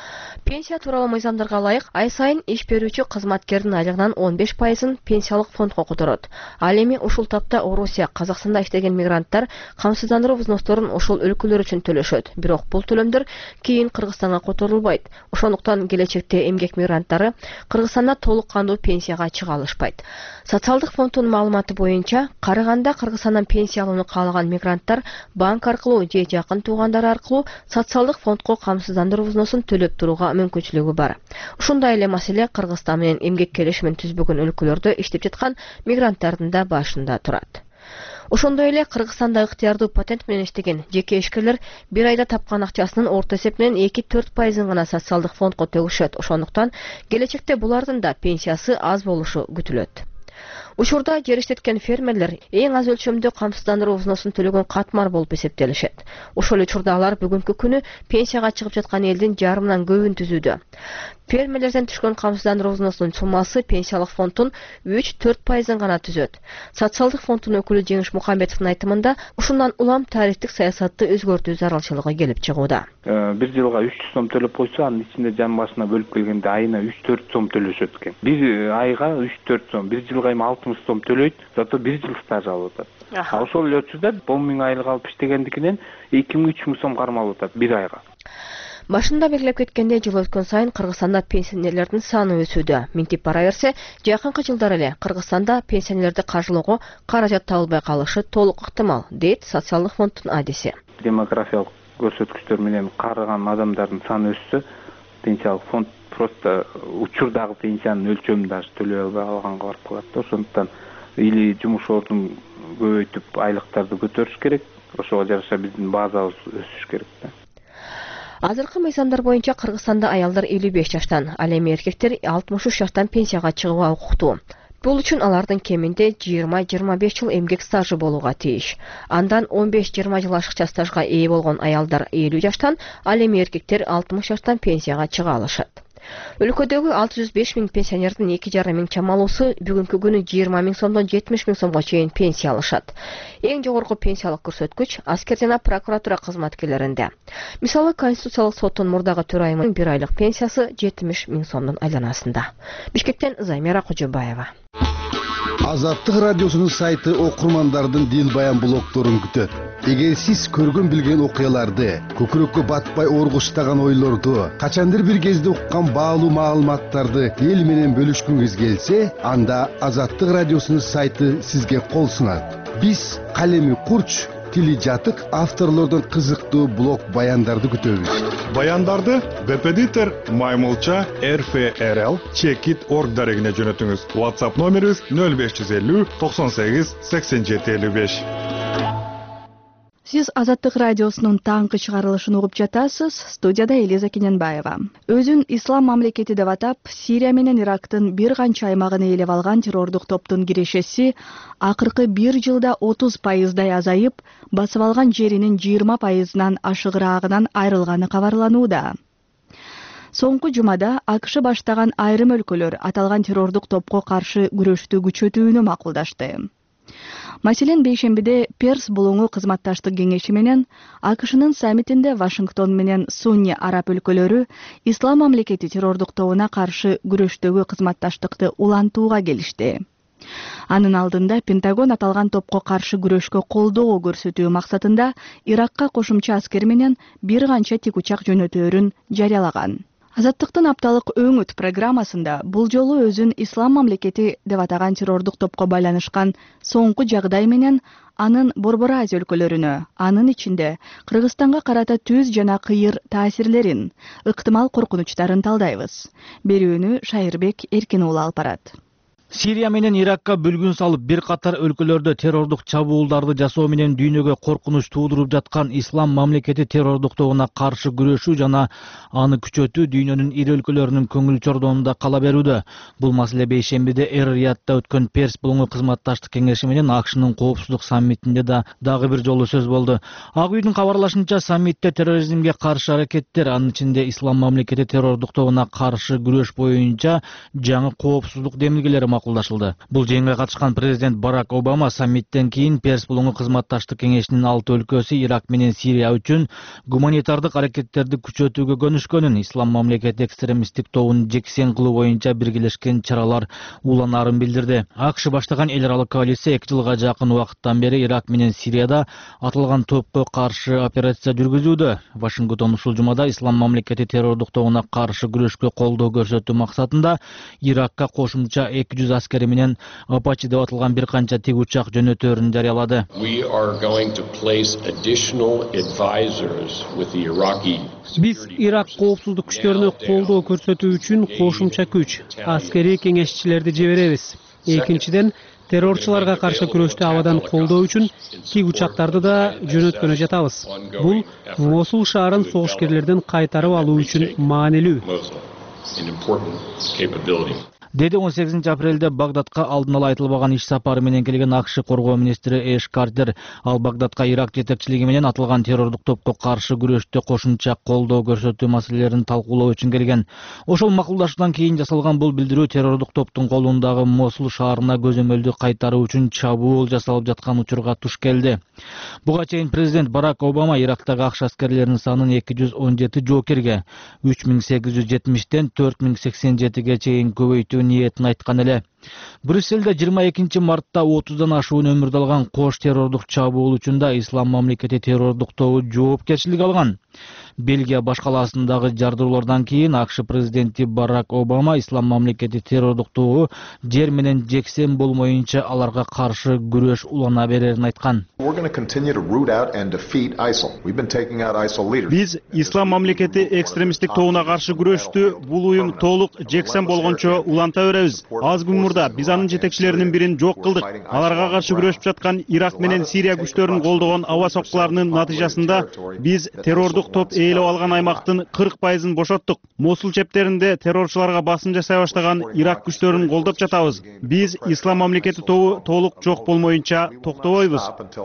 Пенсия тууралуу мыйзамдарга ылайык ай сайын иш берүүчү кызматкердин айлыгынын он беш пайызын пенсиялык фондко которот. Ал эми ушул тапта Орусия, Казакстанда иштеген мигранттар камсыздандыруу взносторун ошол өлкөлөр үчүн төлөшөт. Бирок бул төлөмдөр кийин Кыргызстанга которулбайт. Ошондуктан келечекте эмгек мигранттары Кыргызстанда толук кандуу пенсияга чыга алышпайт. Социалдык фонддун маалыматы боюнча, карыганда Кыргызстандан пенсия алууну каалаган мигранттар банк аркылуу же жакын туугандары аркылуу социалдык фондко камсыздандыруу взносун төлөп турууга мүмкүнчүлүгү бар. Ушундай эле маселе Кыргызстан менен эмгек келишимин түзбөгөн өлкөлөрдө иштеп жаткан мигранттардын да башында турат. Ошондой эле Кыргызстанда ыктыярдуу патент менен иштеген жеке ишкерлер бир айда тапкан акчасынын орто эсепинен эки төрт пайызын гана социалдык фондко төгүшөт. Ошондуктан келечекте булардын да пенсиясы аз болушу күтүлөт. Учурда жер иштеткен фермерлер эң аз өлчөмдө камсыздандыруу взносун төлөгөн катмар болуп эсептелишет. Ошол учурда алар бүгүнкү күнү пенсияга чыгып жаткан элдин жарымынан көбүн түзүүдө. Фермерлерден түшкөн камсыздандыруу взносунун суммасы пенсиялык фонддун үч төрт пайызын гана түзөт. Социалдык фонддун өкүлү Жеңиш Мухамбетовдун айтымында, ушундан улам тарифтик саясатты өзгөртүү зарылчылыгы келип чыгууда. Бир жылга үч жүз сом төлөп койсо, анын ичинде жан башына бөлүп келгенде айына үч төрт сом төлөшөт экен. Бир айга үч төрт сом, бир жылга эми алтымыш сом төлөйт, зато бир жыл стаж алып атат. А ошол эле учурда он миң айлык алып иштегендикинен эки миң үч миң сом кармалып атат бир айга. Башында белгилеп кеткендей, жыл өткөн сайын Кыргызстанда пенсионерлердин саны өсүүдө. Минтип бара берсе, жакынкы жылдар эле Кыргызстанда пенсионерлерди каржылоого каражат табылбай калышы толук ыктымал, дейт социалдык фонддун адиси. Демографиялык көрсөткүчтөр менен карыган адамдардын саны өссө, пенсиялык фонд просто учурдагы пенсиянын өлчөмүн даже төлөй албай калганга барып калат да. Ошондуктан или жумуш ордун көбөйтүп айлыктарды көтөрүш керек, ошого жараша биздин базабыз өсүш керек да. Азыркы мыйзамдар боюнча Кыргызстанда аялдар элүү беш жаштан, ал эми эркектер алтымыш үч жаштан пенсияга чыгууга укуктуу. Бул үчүн алардын кеминде жыйырма жыйырма беш жыл эмгек стажы болууга тийиш. Андан он беш жыйырма жыл ашыкча стажга ээ болгон аялдар элүү жаштан, ал эми эркектер алтымыш жаштан пенсияга чыга алышат. Өлкөдөгү алты жүз беш миң пенсионердин эки жарым миң чамалуусу бүгүнкү күнү жыйырма миң сомдон жетимиш миң сомго чейин пенсия алышат. Эң жогорку пенсиялык көрсөткүч аскер жана прокуратура кызматкерлеринде. Мисалы, Конституциялык соттун мурдагы төрайымынын бир айлык пенсиясы жетимиш миң сомдун айланасында. Бишкектен Займира Кожобаева. Азаттык радиосунун сайты окурмандардын дил баян блогторун күтөт. Эгер сиз көргөн билген окуяларды, көкүрөккө батпай оргуштаган ойлорду, качандыр бир кезде уккан баалуу маалыматтарды эл менен бөлүшкүңүз келсе, анда Азаттык радиосунун сайты сизге кол сунат. Биз калеми курч, тили жатык авторлордон кызыктуу блог баяндарды күтөбүз. Баяндарды Бепедитер Маймылча эр эф эр эл чекит орг дарегине жөнөтүңүз. WhatsApp номерибиз нөл беш жүз элүү токсон сегиз сексен жети элүү беш. Сиз Азаттык радиосунун таңкы чыгарылышын угуп жатасыз. Студияда Элиза Кененбаева. Өзүн ислам мамлекети деп атап, Сирия менен Ирактын бир канча аймагын ээлеп алган террордук топтун кирешеси акыркы бир жылда отуз пайыздай азайып, басып алган жеринин жыйырма пайызынан ашыгыраагынан айрылганы кабарланууда. Соңку жумада АКШ баштаган айрым өлкөлөр аталган террордук топко каршы күрөштү күчөтүүнү макулдашты. Маселен, бейшембиде Перс булуңу кызматташтык кеңеши менен АКШнын саммитинде Вашингтон менен Сунни араб өлкөлөрү ислам мамлекети террордук тобуна каршы күрөштөгү кызматташтыкты улантууга келишти. Анын алдында Пентагон аталган топко каршы күрөшкө колдоо көрсөтүү максатында Иракка кошумча аскер менен бир канча тикучак жөнөтөөрүн жарыялаган. Азаттыктын апталык өңүт программасында бул жолу өзүн ислам мамлекети деп атаган террордук топко байланышкан соңку жагдай менен анын Борбор Азия өлкөлөрүнө, анын ичинде Кыргызстанга карата түз жана кыйыр таасирлерин, ыктымал коркунучтарын талдайбыз. Берүүнү Шайырбек Эркин уулу алып барат. Сирия менен Иракка бүлгүн салып, бир катар өлкөлөрдө террордук чабуулдарды жасоо менен дүйнөгө коркунуч туудуруп жаткан ислам мамлекети террордук тобуна каршы күрөшүү жана аны күчөтүү дүйнөнүн ири өлкөлөрүнүн көңүл чордонунда кала берүүдө. Бул маселе бейшембиде Эр-Риядда өткөн Перс булуңу кызматташтык кеңеши менен АКШнын коопсуздук саммитинде да дагы бир жолу сөз болду. Ак үйдүн кабарлашынча, саммитте терроризмге каршы аракеттер, анын ичинде ислам мамлекети террордук тобуна каршы күрөш боюнча жаңы коопсуздук демилгелери макулдашылды. Бул жыйынга катышкан президент Барак Обама саммиттен кийин Перс булуңу кызматташтык кеңешинин алты өлкөсү Ирак менен Сирия үчүн гуманитардык аракеттерди күчөтүүгө көнүшкөнүн, ислам мамлекети экстремисттик тобун жексен кылуу боюнча биргелешкен чаралар уланаарын билдирди. АКШ баштаган эл аралык коалиция эки жылга жакын убакыттан бери Ирак менен Сирияда аталган топко каршы операция жүргүзүүдө. Вашингтон ушул жумада ислам мамлекети террордук тобуна каршы күрөшкө колдоо көрсөтүү максатында Иракка кошумча эки жүз аскери менен Апачи деп аталган бир канча тик учак жөнөтөөрүн жарыялады. Биз Ирак коопсуздук күчтөрүнө колдоо көрсөтүү үчүн кошумча күч, аскерий кеңешчилерди жиберебиз. Экинчиден, террорчуларга каршы күрөштү абадан колдоо үчүн тик учактарды да жөнөткөнү жатабыз. Бул Мосул шаарын согушкерлерден кайтарып алуу үчүн маанилүү. Деди он сегизинчи апрелде Багдадка алдын ала айтылбаган иш сапары менен келген АКШ коргоо министри Эш Картер ал Багдадка Ирак жетекчилиги менен атылган террордук топко каршы күрөштө кошумча колдоо көрсөтүү маселелерин талкуулоо үчүн келген. Ошол макулдашуудан кийин жасалган бул билдирүү террордук топтун колундагы Мосул шаарына көзөмөлдү кайтаруу үчүн чабуул жасалып жаткан учурга туш келди. Буга чейин президент Барак Обама Ирактагы АКШ аскерлеринин санын эки жүз он жети жоокерге, үч миң сегиз жүз жетимиштен төрт миң сексен жетиге чейин көбөйтүү ниетин айткан эле. Брюсселде жыйырма экинчи мартта отуздан ашуун өмүрдү алган кош террордук чабуул үчүн да Ислам мамлекети террордук тобу жоопкерчилик алган. Бельгия баш калаасындагы жардыруулардан кийин АКШ президенти Барак Обама Ислам мамлекети террордук тобу жер менен жексен болмоюнча аларга каршы күрөш улана берерин айткан. Биз Ислам мамлекети экстремисттик тобуна каршы күрөштү, бул уюм толук жексен болгончо уланта беребиз. Аз күн мурда биз анын жетекчилеринин бирин жок кылдык. Аларга каршы күрөшүп жаткан Ирак менен Сирия күчтөрүн колдогон аба соккуларынын натыйжасында биз террордук топ ээлеп алган аймактын кырк пайызын бошоттук. Мосул чептеринде террорчуларга басым жасай баштаган Ирак күчтөрүн колдоп жатабыз. Биз Ислам мамлекети тобу толук жок болмоюнча токтобойбуз.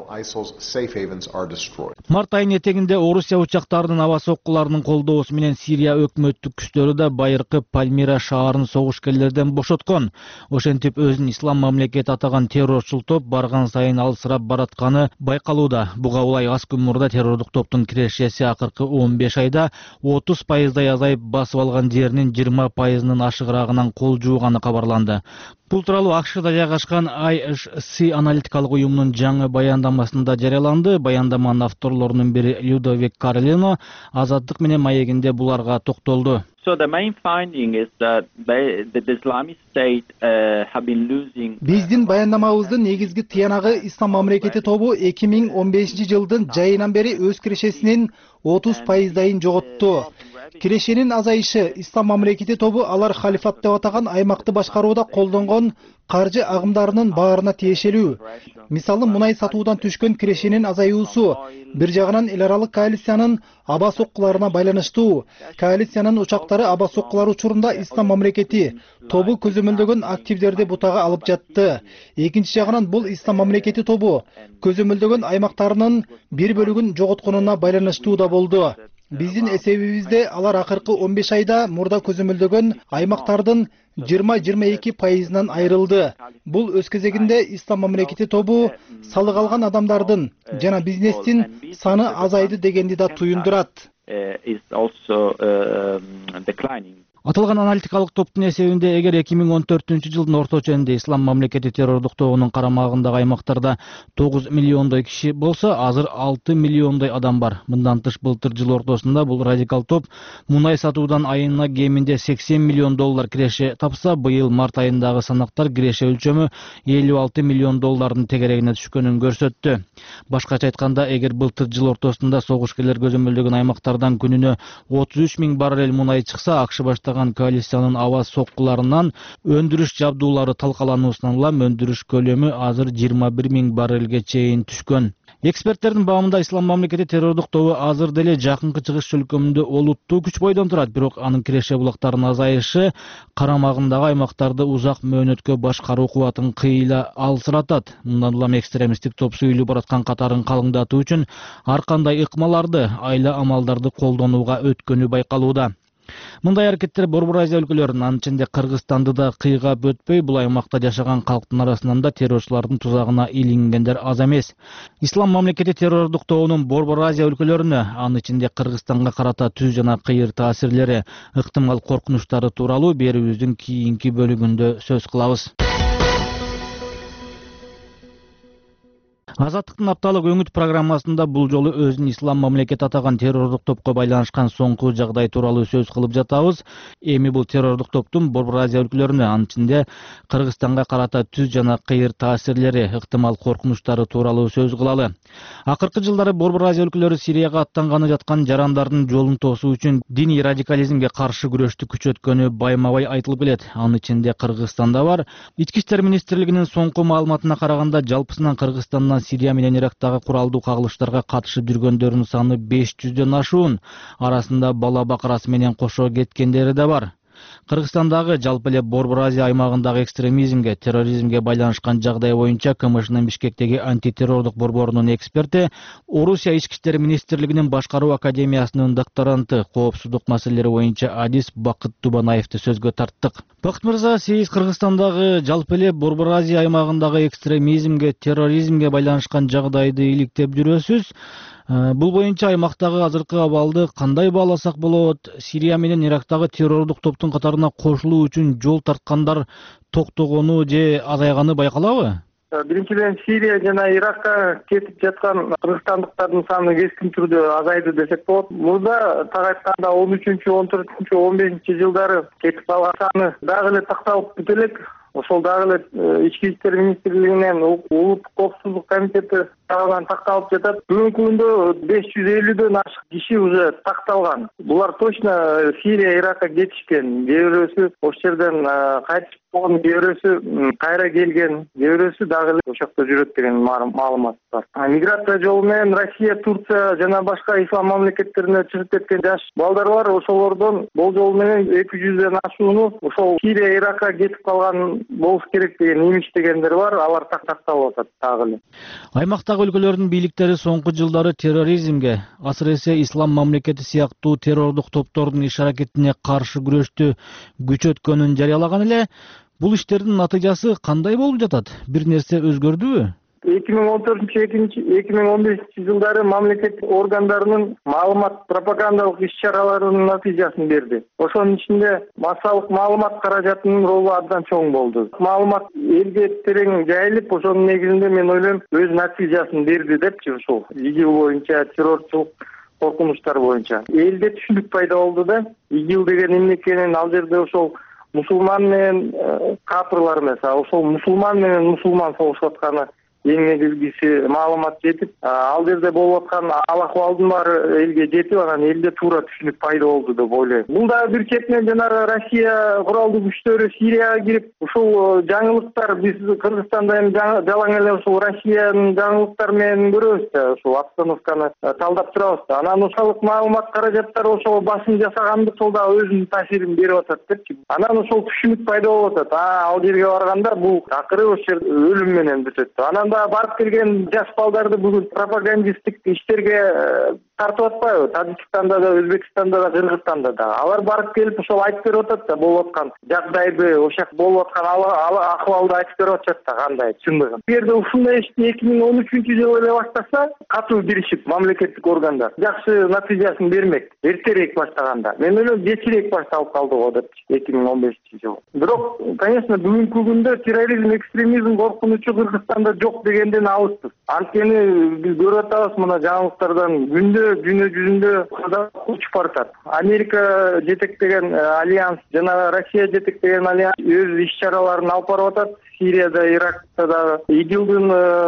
Март айынын этегинде Орусия учактарынын аба соккуларынын колдоосу менен Сирия өкмөттүк күчтөрү да байыркы Пальмира шаарын согушкерлерден бошоткон. Ошентип өзүн Ислам мамлекети атаган террорчул топ барган сайын алысырап баратканы байкалууда. Буга улай аз күн мурда террордук топтун кирешеси акыркы он беш айда отуз пайыздай азайып басып алган жеринин жыйырма пайызынын ашыгыраагынан кол жууганы кабарланды. Бул тууралуу АКШда жайгашкан ай эйч си аналитикалык уюмунун жаңы баяндамасында жарыяланды. Баяндаманын авторлорунун бири Людовик Карлино Азаттык менен маегинде буларга токтолду. So the main finding is that they, the Islamic State uh, have been losing. Биздин баяндамабыздын негизги тыянагы Ислам мамлекети тобу эки миң он бешинчи жылдын жайынан бери өз кирешесинин отуз пайыздайын жоготту. Кирешенин азайышы Ислам мамлекети тобу алар халифат деп атаган аймакты башкарууда колдонгон каржы агымдарынын баарына тиешелүү. Мисалы мунай сатуудан түшкөн кирешенин азаюусу бир жагынан эл аралык коалициянын аба соккуларына байланыштуу. Коалициянын учактары аба соккулар учурунда Ислам мамлекети тобу көзөмөлдөгөн активдерди бутага алып жатты. Экинчи жагынан бул Ислам мамлекети тобу көзөмөлдөгөн аймактарынын бир бөлүгүн жоготконуна байланыштуу да болду. Биздин эсебибизде алар акыркы он беш айда мурда көзөмөлдөгөн аймактардын жыйырма жыйырма эки пайызынан айрылды. Бул өз кезегинде Ислам мамлекети тобу салык алган адамдардын жана бизнестин саны азайды дегенди да туюндурат. Аталган аналитикалык топтун эсебинде эгер эки миң он төртүнчү жылдын орточо айында Ислам мамлекети террордук тобунун карамагындагы аймактарда тогуз миллиондой киши болсо, азыр алты миллиондой адам бар. Мындан тыш былтыр жыл ортосунда бул радикал топ мунай сатуудан айына кеминде сексен миллион доллар киреше тапса, быйыл март айындагы санактар киреше өлчөмү элүү алты миллион доллардын тегерегине түшкөнүн көрсөттү. Башкача айтканда, эгер былтыр жыл ортосунда согушкерлер көзөмөлдөгөн аймактардан күнүнө отуз үч миң баррель мунай чыкса, АКШ башта коалициянын аба соккуларынан өндүрүш жабдуулары талкалануусунан улам өндүрүш көлөмү азыр жыйырма бир миң баррелге чейин түшкөн. Эксперттердин баамында Ислам мамлекети террордук тобу азыр деле жакынкы чыгыш өлкөмүндө олуттуу күч бойдон турат, бирок анын киреше булактарынын азайышы карамагындагы аймактарды узак мөөнөткө башкаруу кубатын кыйла алсыратат. Мындан улам экстремисттик топ сүйлүп бараткан катарын калыңдатуу үчүн ар кандай ыкмаларды, айла амалдарды колдонууга өткөнү байкалууда. Мындай аракеттер Борбор Азия өлкөлөрүнүн, анын ичинде Кыргызстанды да кыйгап өтпөй, бул аймакта жашаган калктын арасынан да террорчулардын тузагына илингендер аз эмес. Ислам мамлекети террордук тобунун Борбор Азия өлкөлөрүнө, анын ичинде Кыргызстанга карата түз жана кыйыр таасирлери, ыктымал коркунучтары тууралуу берүүбүздүн кийинки бөлүгүндө сөз кылабыз. Азаттыктын апталык өңүт программасында бул жолу өзүн Ислам мамлекети атаган террордук топко байланышкан соңку жагдай тууралуу сөз кылып жатабыз. Эми бул террордук топтун Борбор Азия өлкөлөрүнө, анын ичинде Кыргызстанга карата түз жана кыйыр таасирлери, ыктымал коркунучтары тууралуу сөз кылалы. Акыркы жылдары Борбор Азия өлкөлөрү Сирияга аттанганы жаткан жарандардын жолун тосуу үчүн диний радикализмге каршы күрөштү күчөткөнү байма-бай айтылып келет. Анын ичинде Кыргызстанда бар. Ички иштер министрлигинин соңку маалыматына караганда, жалпысынан Кыргызстандан Сирия менен Ирактагы куралдуу кагылыштарга катышып жүргөндөрдүн саны беш жүздөн ашуун, арасында бала бакырасы менен кошо кеткендери да бар. Кыргызстандагы жалпы эле Борбор Азия аймагындагы экстремизмге, терроризмге байланышкан жагдай боюнча КМШнын Бишкектеги антитеррордук борборунун эксперти, Орусия ички иштер министрлигинин башкаруу академиясынын докторанты, коопсуздук маселелери боюнча Адис Бакыт Тубанаевди сөзгө тарттык. Бакыт мырза, сиз Кыргызстандагы жалпы эле Борбор Азия аймагындагы экстремизмге, терроризмге байланышкан жагдайды иликтеп жүрөсүз. Бул боюнча аймактагы азыркы абалды кандай бааласак болот? Сирия менен Ирактагы террордук топтун катарына кошулуу үчүн жол тарткандар токтогону же азайганы байкалабы? Биринчиден, Сирия жана Иракка кетип жаткан кыргызстандыктардын саны кескин түрдө азайды десек болот. Мурда так айтканда он үчүнчү, он төртүнчү, он бешинчи жылдары кетип калган саны дагы эле такталып бүтө элек. Ошол дагы эле Ички иштер министрлигинен улуттук коопсуздук комитети тарабынан такталып жатат. Бүгүнкү күндө беш жүз элүүдөн ашык киши уже такталган. Булар точно Сирия, Иракка кетишкен. Кээ бирөөсү ошол жерден кайтып болгон, кээ бирөөсү кайра келген, кээ бирөөсү дагы эле ошокто жүрөт деген маалымат бар. Миграция жолу менен Россия, Турция жана башка ислам мамлекеттерине чыгып кеткен жаш балдар бар. Ошолордон болжол менен эки жүздөн ашууну ошол Сирия, Иракка кетип калган болуш керек деген имиш дегендер бар. Алар такталып атат дагы эле. Аймактагы өлкөлөрдүн бийликтери соңку жылдары терроризмге, асыресе ислам мамлекети сыяктуу террордук топтордун иш-аракетине каршы күрөштү күчөткөнүн жарыялаган эле. Бул иштердин натыйжасы кандай болуп жатат? Бир нерсе өзгөрдүбү? эки миң он төртүнчү эки миң он бешинчи жылдары мамлекет органдарынын маалымат пропагандалык иш-чараларынын натыйжасын берди. Ошонун ичинде массалык маалымат каражатынын ролу абдан чоң болду. Маалымат элге терең жайылып, ошонун негизинде мен ойлойм өз натыйжасын берди депчи, ушул ИГИЛ боюнча, террорчулук коркунучтар боюнча. Элде түшүнүк пайда болду да, ИГИЛ деген эмне экенин, ал жерде ошол мусулман менен капырлар эмес, ошол мусулман менен мусулман согушуп атканы эң негизгиси маалымат жетип, ал жерде болуп аткан ал акыбалдын баары элге жетип, анан элде туура түшүнүк пайда болду деп ойлойм. Бул дагы бир четинен жанагы Россия куралдуу күчтөрү Сирияга кирип, ушул жаңылыктар биз Кыргызстанда эми жалаң эле ушул Россиянын жаңылыктары менен көрөбүз да, ушул обстановканы талдап турабыз да. Анан ошол маалымат каражаттары ошол басым жасаганды сол дагы өзүнүн таасирин берип атат депчи. Анан ошол түшүнүк пайда болуп атат. А ал жерге барганда бул акыры ошол жер өлүм менен бүтөт. Анан барып келген жаш балдарды бүгүн пропагандисттик иштерге тартып атпайбы? Тажикстанда да, Өзбекстанда да, Кыргызстанда да. Алар барып келип ошол айтып берип атат да, болуп аткан жагдайды, ошол болуп аткан акыбалды айтып берип атышат да, кандай чындыгын. Эгерде ушундай ишти эки миң он үчүнчү жылы эле баштаса, катуу киришип мамлекеттик органдар жакшы натыйжасын бермек. Эртерээк баштаганда. Мен ойлойм, кечирээк башталып калды го деп эки миң он бешинчи жылы. Бирок, конечно, бүгүнкү күндө терроризм, экстремизм коркунучу Кыргызстанда жок дегенден алыспыз. Анткени биз көрүп атабыз мына жаңылыктардан күндө дүйнө жүзүндө учуп баратат. Америка жетектеген альянс жана Россия жетектеген альянс өз иш-чараларын алып барып атат. Сирияда, Иракта да ИГИЛдин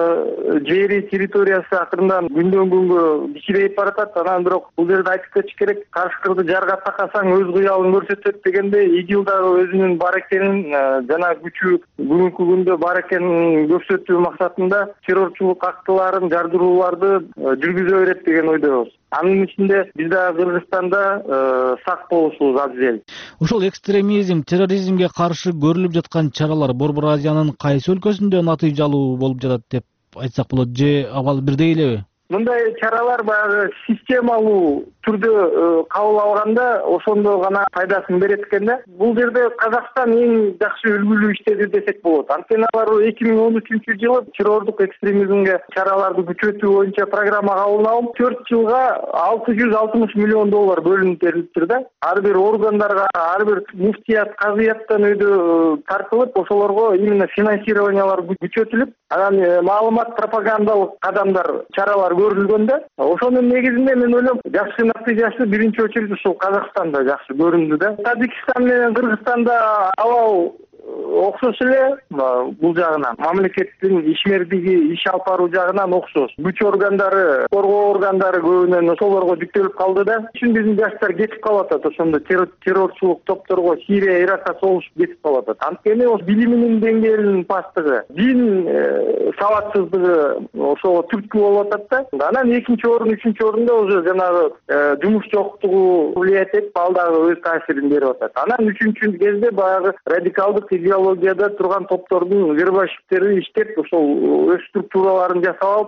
жери, территориясы акырындан күндөн күнгө кичирейип баратат. Анан бирок бул жерде айтып кетиш керек, кашкырды жарга такасаң өз кыялын көрсөтөт дегенде ИГИЛ дагы өзүнүн бар экенин жана күчү бүгүнкү күндө бар экенин көрсөтүү максатында террорчулук актыларын, жардырууларды жүргүзө берет деген ойдобуз. Анын ичинде биз дагы Кыргызстанда сак болушубуз абзел. Ушул экстремизм, терроризмге каршы көрүлүп жаткан чаралар Борбор Азиянын кайсы өлкөсүндө натыйжалуу болуп жатат деп айтсак болот же абал бирдей элеби? Мындай чаралар баягы системалуу түрдө кабыл алганда ошондо гана пайдасын берет экен да. Бул жерде Казакстан эң жакшы үлгүлүү иштеди десек болот. Анткени алар эки миң он үчүнчү жылы террордук экстремизмге чараларды күчөтүү боюнча программа кабыл алып, төрт жылга алты жүз алтымыш миллион доллар бөлүнүп берилиптир да. Ар бир органдарга, ар бир муфтият, казыяттан өйдө тартылып, ошолорго именно финансированиялар күчөтүлүп, анан маалымат пропагандалык кадамдар, чаралар көрүлгөндө, ошонун негизинде мен ойлойм, жакшы натыйжасы биринчи очередь ушул Казакстанда жакшы көрүндү да. Тажикстан менен Кыргызстанда абал окшош эле, бул жагынан мамлекеттин ишмердиги, иш алып баруу жагынан окшош. Күч органдары, коргоо органдары көбүнөн ошолорго жүктөлүп калды да. Үчүн биздин жаштар кетип калып атат, ошондо террорчулук топторго, Сирия, Иракка согушуп кетип калып атат. Анткени ошо билиминин деңгээлинин пасттыгы, дин сабатсыздыгы ошого түрткү болуп атат да. Анан экинчи орун, үчүнчү орунда уже жанагы жумуш жоктугу влиять этип, ал дагы өз таасирин берип атат. Анан үчүнчү кезде баягы радикалдык идеологияда турган топтордун вербашиптери иштеп, ошол өз структураларын жасап алып,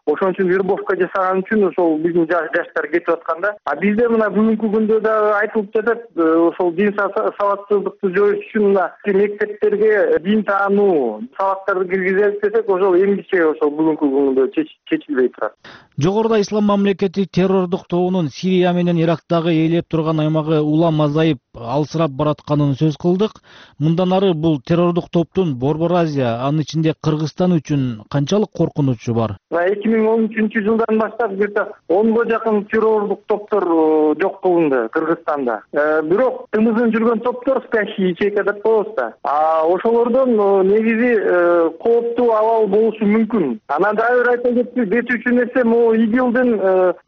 ошон үчүн вербовка жасаган үчүн ошол биздин жаштар кетип атканда, а бизде мына бүгүнкү күндө дагы айтылып жатат, ошол дин сабатсыздыкты жоюш үчүн мына мектептерге дин таануу сабактарды киргизелик десек, ошол эмгиче ошол бүгүнкү күндө чечилбей турат. Жогоруда Ислам мамлекети террордук тобунун Сирия менен Ирактагы ээлеп турган аймагы улам азайып, алсырап баратканын сөз кылдык. Мындан ары бул террордук топтун Борбор Азия, анын ичинде Кыргызстан үчүн канчалык коркунучу бар? эки миң он үчүнчү жылдан баштап бир онго жакын террордук топтор жок кылынды Кыргызстанда. Бирок тымызын жүргөн топтор, спящий ячейка деп коебуз да. А ошолордон негизи кооптуу абал болушу мүмкүн. Анан дагы бир айта кетүүчү нерсе, могу ИГИЛдин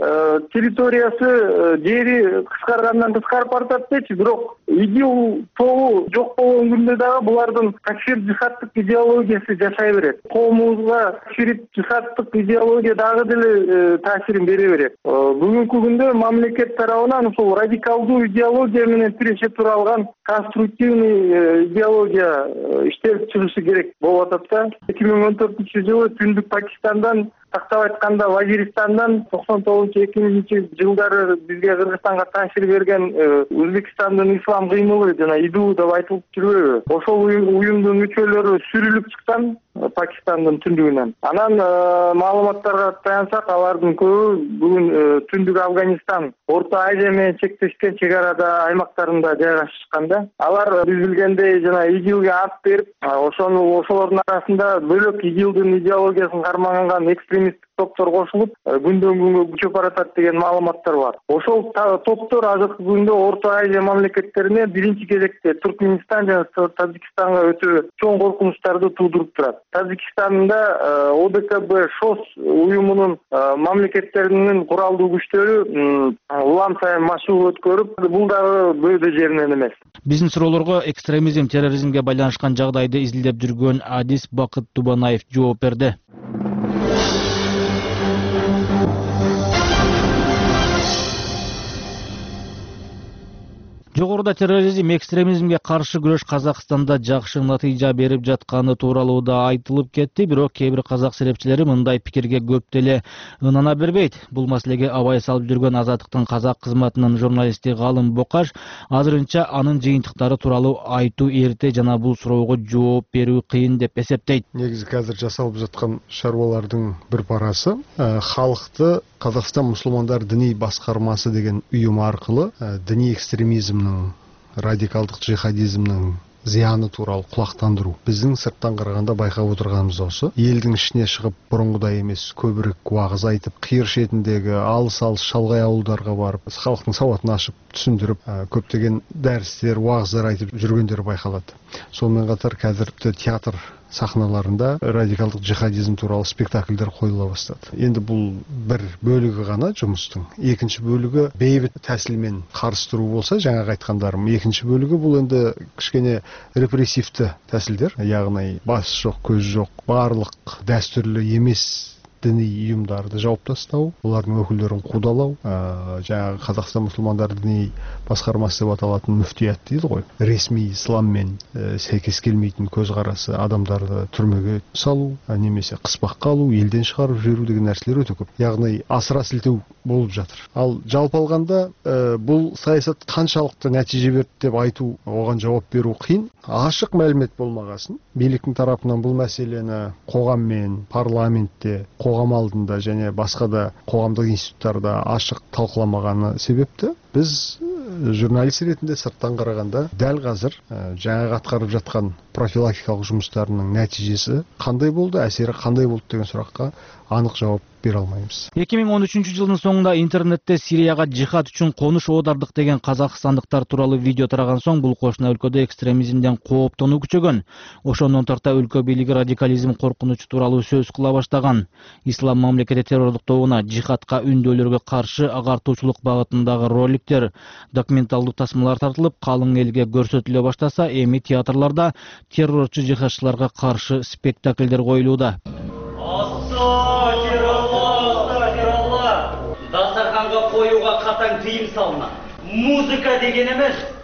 территориясы жери кыскаргандан кыскарып баратат дечи, бирок ИГИЛ тобу жок болгон күндө дагы булардын такфир жихадтык идеологиясы жашай берет. Коомубузга такфир жихадтык идеология дагы деле таасирин бере берет. Бүгүнкү күндө мамлекет тарабынан ушул радикалдуу идеология менен тиреше туралган конструктивный идеология иштелип чыгышы керек болуп атат да. эки миң он төртүнчү жылы Түндүк Пакистандан, тактап айтканда Вазиристандан, токсон тогузунчу эки миңинчи жылдары бизге Кыргызстанга таасир берген Өзбекстандын ислам кыймылы жана ИДУ деп айтылып жүрбөйбү? Ошол уюмдун мүчөлөрү сүрүлүп чыккан Пакистандын түндүгүнөн. Анан маалыматтарга таянсак, алардын көбү бүгүн Түндүк Афганистан, Орто Азия менен чектешкен чек арада аймактарында жайгашкан да. Алар биз билгендей жана ИГИЛге ат берип, ошону ошолордун арасында бөлөк ИГИЛдин идеологиясын карманган экстремисттик топтор кошулуп, күндөн күнгө күчөп баратат деген маалыматтар бар. Ошол топтор азыркы күндө Орто Азия мамлекеттерине биринчи кезекте Туркменистан жана Тажикстанга өтө чоң коркунучтарды туудуруп турат. Тажикстанда ОДКБ ШОС уюмунун мамлекеттеринин куралдуу күчтөрү улам сайын машыгуу өткөрүп, бул дагы бөөдө жеринен эмес. Биздин суроолорго экстремизм, терроризмге байланышкан жагдайды изилдеп жүргөн Адис Бакыт Тубанаев жооп берди. Жогоруда терроризм, экстремизмге каршы күрөш Казакстанда жакшы натыйжа берип жатканы тууралуу да айтылып кетти, бирок кээ бир казак серепчилери мындай пикирге көп деле ынана бербейт. Бул маселеге абай салып жүргөн Азаттыктын казак кызматынын журналисти Галым Бокаш азырынча анын жыйынтыктары тууралуу айтуу эрте жана бул суроого жооп берүү кыйын деп эсептейт. Негизи азыр жасалып жаткан шаруалардын бир парасы халыкты Казакстан мусулмандар диний баскармасы деген уюм аркылы диний экстремизмдин, радикалдык жихадизмдин зыяны тууралуу кулактандыруу. Биздин сырттан караганда байкап отурганыбыз ошо. Элдин ичине чыгып, бурунгудай эмес, көбүрөөк вагыз айтып, кыйыр шетиндеги алыс-алыс шалгай ауылдарга барып, халктын сабатын ашып, түшүндүрүп, көптөгөн дарстер, вагыздар айтып жүргөндөрү байкалат. Сонун катар қазір театр сахналарында радикалдык жихадизм тууралуу спектакльдер коюла баштады. Енді бұл бір бөлігі ғана жұмыстың. Екінші бөлігі бейбіт тәсілмен каршы туруу болса, жаңа айткандарым, екінші бөлігі бұл енді кішкене репрессивті тәсілдер, яғни бас жоқ, көз жоқ, барлық дәстүрлі емес діни ұйымдарды жауып тастау, олардың өкілдерін қудалау, жаңағы Қазақстан мұсылмандар діни басқармасы деп аталатын мүфтият дейді ғой. Ресми исламмен сәйкес келмейтін көзқарасы адамдарды түрмеге салу, немесе қыспаққа алу, елден шығарып жіберу деген нәрселер өте көп. Яғни асыра сілтеу болып жатыр. Ал жалпы алғанда бұл саясат қаншалықты нәтиже берді деп айту, оған жауап беру қиын. Ашық мәлімет болмағасын, биліктің тарапынан бұл мәселені қоғаммен, парламентте, қоғам алдында және басқа да қоғамдық институттарда ашық талқыламағаны себепті біз журналист ретінде сырттан қарағанда дәл қазір жаңағы атқарып жатқан профилактикалық жұмыстарының нәтижесі қандай болды, әсері қандай болды деген сұраққа анық жауап бере алмаймыз. эки миң он үчүнчү жылдын соңунда интернетте Сирияга жихад үчүн конуш оодардык деген казакстандыктар тууралуу видео тараган соң бул кошуна өлкөдө экстремизмден кооптонуу күчөгөн. Ошондон тарта өлкө бийлиги радикализм коркунучу тууралуу сөз кыла баштаган. Ислам мамлекети террордук тобуна жихадка үндөөлөргө каршы агартуучулук багытындагы роликтер, документалдуу тасмалар тартылып, калың элге көрсөтүлө баштаса, эми театрларда террорчу жихадчыларга каршы спектакльдер коюлууда. Дастарханга коюуга катаң тыйым салына. Музыка деген эмес,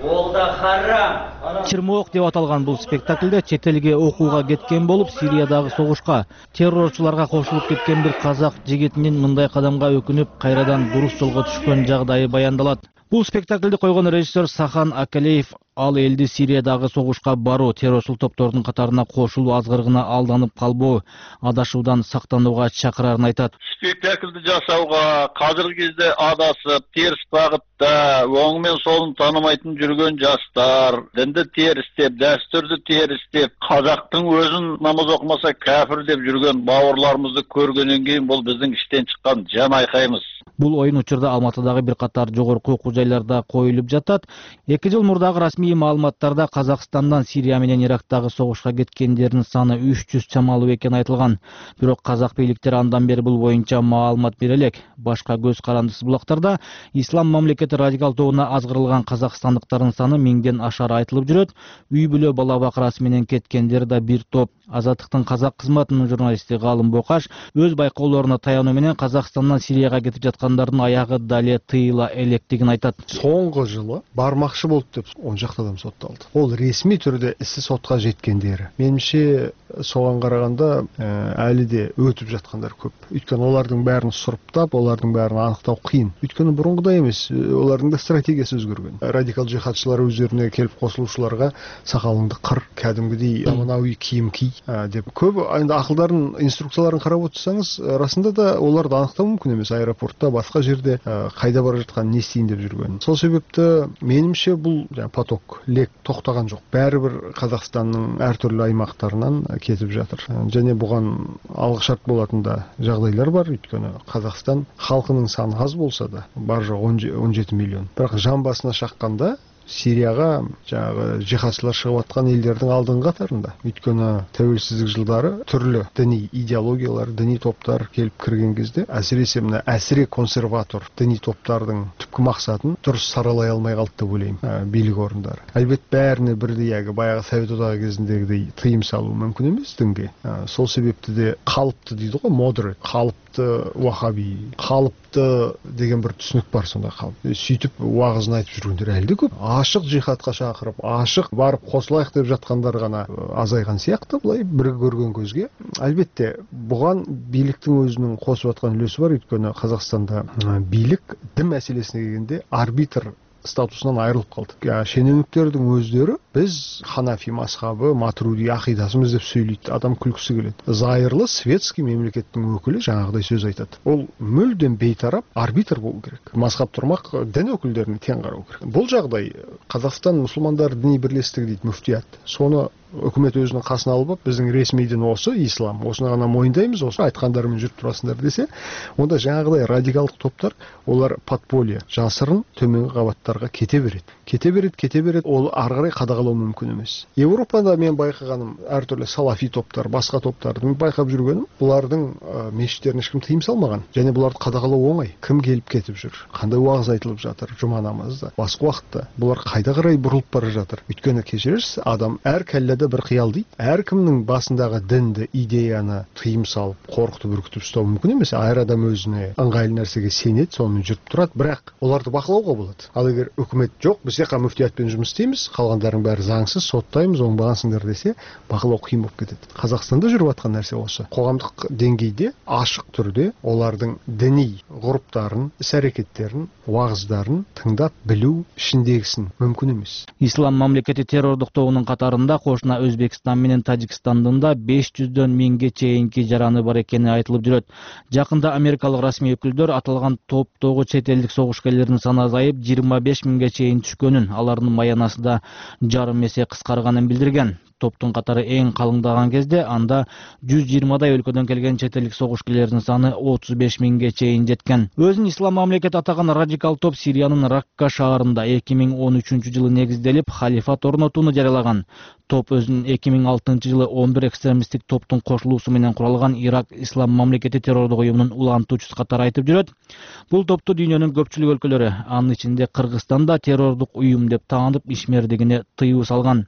Ол да харам. Чырмоок деп аталган бул спектакльде чет элге окууга кеткен болуп, Сириядагы согушка террорчуларга кошулуп кеткен бир казак жигитинин мындай кадамга өкүнүп, кайрадан дурус жолго түшкөн жагдайы баяндалат. Бул спектакльди койгон режиссер Сахан Акалеев ал элди Сириядагы согушка баруу, террорчул топтордун катарына кошулуу азгырыгына алданып калбоо, адашуудан сактанууга чакырарын айтат. Спектакльди жасауга казыркы кезде адасып, терс багытта, оң мен солун таанымайтын жүргөн жаштар, динди терстеп, дәстүрдү терстеп, казактын өзүн намаз окумаса кафир деп жүргөн бауырларымызды көргөндөн кийин бул биздин иштен чыккан жан айкайыбыз. Бул оюн учурда Алматыдагы бир катар жогорку окуу жайларда коюлуп жатат. эки жыл мурдагы расмий маалыматтарда Казакстандан Сирия менен Ирактагы согушка кеткендердин саны үч жүз чамалуу экени айтылган. Бирок казак бийликтери андан бери бул боюнча маалымат бере элек. Башка көз карандысыз булактарда Ислам мамлекети радикал тобуна азгырылган казакстандыктардын саны миңден ашары айтылып жүрөт. Үй бүлө бала бакырасы менен кеткендер да бир топ. Азаттыктын казак кызматынын журналисти Галым Бокаш өз байкоолоруна таянуу менен Казакстандан Сирияга кетип жаткандардын аягы дале тыйыла электигин айтат. Соңғы жылы бармакчы болуп деп он жакты адам сотталды. Ол ресми түрдө ісі сотқа жеткендері. Менимче соған караганда әлі де өтүп жаткандар көп. Өйткені олардың бәрін сұрыптап, олардың бәрін анықтау қиын. Өйткені бұрынғыдай емес, олардың да стратегиясы өзгөргөн. Радикал жихадчылар өздеріне келіп қосылушыларға сақалыңды қыр, кәдімгідей заманауи киім ки деп көп ақылдарын, инструкцияларын қарап отырсаңыз, расында да оларды анықтау мүмкін емес. Аэропортта, басқа жерде қайда бара жатқан, не істейін деп жүрген. Сол себепті менимче бұл поток лек тоқтаған жоқ. Бәрібір Қазақстанның әртүрлі аймақтарынан кетіп жатыр. Және бұған алғышарт болатын да жағдайлар бар. Өйткені Қазақстан халқының саны аз болса да, бар жоғы он жеті миллион. Бірақ жан басына шаққанда Сирияға жаңағы жихадшылар шығып атқан елдердің алдыңғы қатарында. Өйткені тәуелсіздік жылдары түрлі діни идеологиялар, діни топтар келіп кірген кезде, әсіресе мына әсіре консерватор діни топтардың түпкі мақсатын дұрыс саралай алмай қалды деп ойлаймын билік орындары. Әлбетте бәріне бірдей яғы баяғы Совет одағы кезіндегідей тыйым салу мүмкін емес дінге. Сол себепті де қалыпты дейді ғой, moderate, қалыпты уахаби, қалыпты деген бір түсінік бар сонда қалып. Сөйтіп уағызын айтып жүргендер әлі де көп. Ашық жихадқа шақырып, ашық барып қосылайық деп жатқандар ғана азайған сияқты, былай бір көрген көзге. Әлбетте, бұған биліктің өзінің қосып жатқан үлесі бар. Өйткені Қазақстанда билік дін мәселесіне келгенде арбитр статусынан айырылып қалды. Шенеуніктердің өздері біз Ханафи мазхабы, Матруди ақидасымыз деп сөйлейді. Адам күлкісі келеді. Зайырлы светский мемлекеттің өкілі жаңағыдай сөз айтады. Ол мүлдем бейтарап арбитр болу керек. Мазхаб тұрмақ дін өкілдеріне тең қарау керек. Бұл жағдай Қазақстан мұсылмандар діни бірлестігі дейді, мүфтият. Соны үкімет өзінің қасына алып, біздің ресми дін осы ислам, осыны ғана мойындаймыз, осы айтқандарымен жүріп тұрасыңдар десе, онда жаңағыдай радикалдық топтар, олар подполье, жасырын төменгі қабаттарға кете береді. Кете береді, кете береді, ол ары қарай қадағалау мүмкін емес. Еуропада мен байқағаным әртүрлі салафи топтар, басқа топтарды байқап жүргенім, бұлардың мешіттеріне ешкім тыйым салмаған. Және бұларды қадағалау оңай. Кім келіп кетіп жүр? Қандай уағыз айтылып жатыр? Жұма намазда, басқа уақытта. Бұлар қайда қарай бұрылып бара жатыр? Өйткені кешірерсіз, адам әр кәлләде бір қиял дейді. Әркімнің басындағы дінді, идеяны тыйым салып, қорқытып, үркітіп ұстау мүмкін емес. Әр адам өзіне ыңғайлы нәрсеге сенеді, сонымен жүріп тұрады, бірақ оларды бақылауға болады. Ал егер үкімет жоқ, біз тек қана мүфтиятпен жұмыс істейміз, қалғандардың бәрі заңсыз, соттаймыз, оңбағансыңдар десе, бақылау қиын болып кетеді. Қазақстанда жүріп жатқан нәрсе осы. Қоғамдық деңгейде ашық түрде олардың діни ғұрыптарын, іс-әрекеттерін, уағыздарын тыңдап білу ішіндегісін мүмкін емес. Ислам мамлекети террорлук тобунун катарында кошуна Өзбекстан менен Тажикстандын да беш жүздөн миңге чейинки жараны бар экени айтылып жүрөт. Жакында америкалык расмий өкүлдөр аталган топтогу чет элдик согушкерлердин саны азайып жыйырма беш миңге чейин түшкөнүн, алардын маянасы да жарым эсе кыскарганын билдирген. Топтун катары эң калыңдаган кезде анда жүз жыйырмадай өлкөдөн келген чет элдик согушкерлердин саны отуз беш миңге чейин жеткен. Өзүн ислам мамлекет атаган радикал топ Сириянын Ракка шаарында эки миң он үчүнчү жылы негизделип, халифат орнотууну жарыялаган. Топ өзүнүн эки миң алтынчы жылы он бир экстремисттик топтун кошулуусу менен куралган Ирак Ислам мамлекети террордук уюмунун улантуучусу катары айтып жүрөт. Бул топту дүйнөнүн көпчүлүк өлкөлөрү, анын ичинде Кыргызстан да террордук уюм деп таанып, ишмердигине тыюу салган.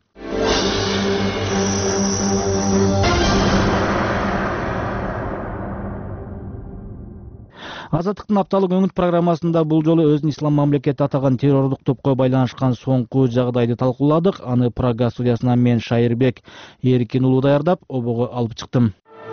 Азаттыктын апталык өңүт программасында бул жолу өзүн ислам мамлекети атаган террордук топко байланышкан соңку жагдайды талкууладык. Аны Прага студиясынан мен Шайырбек Эркин уулу даярдап, обого алып чыктым.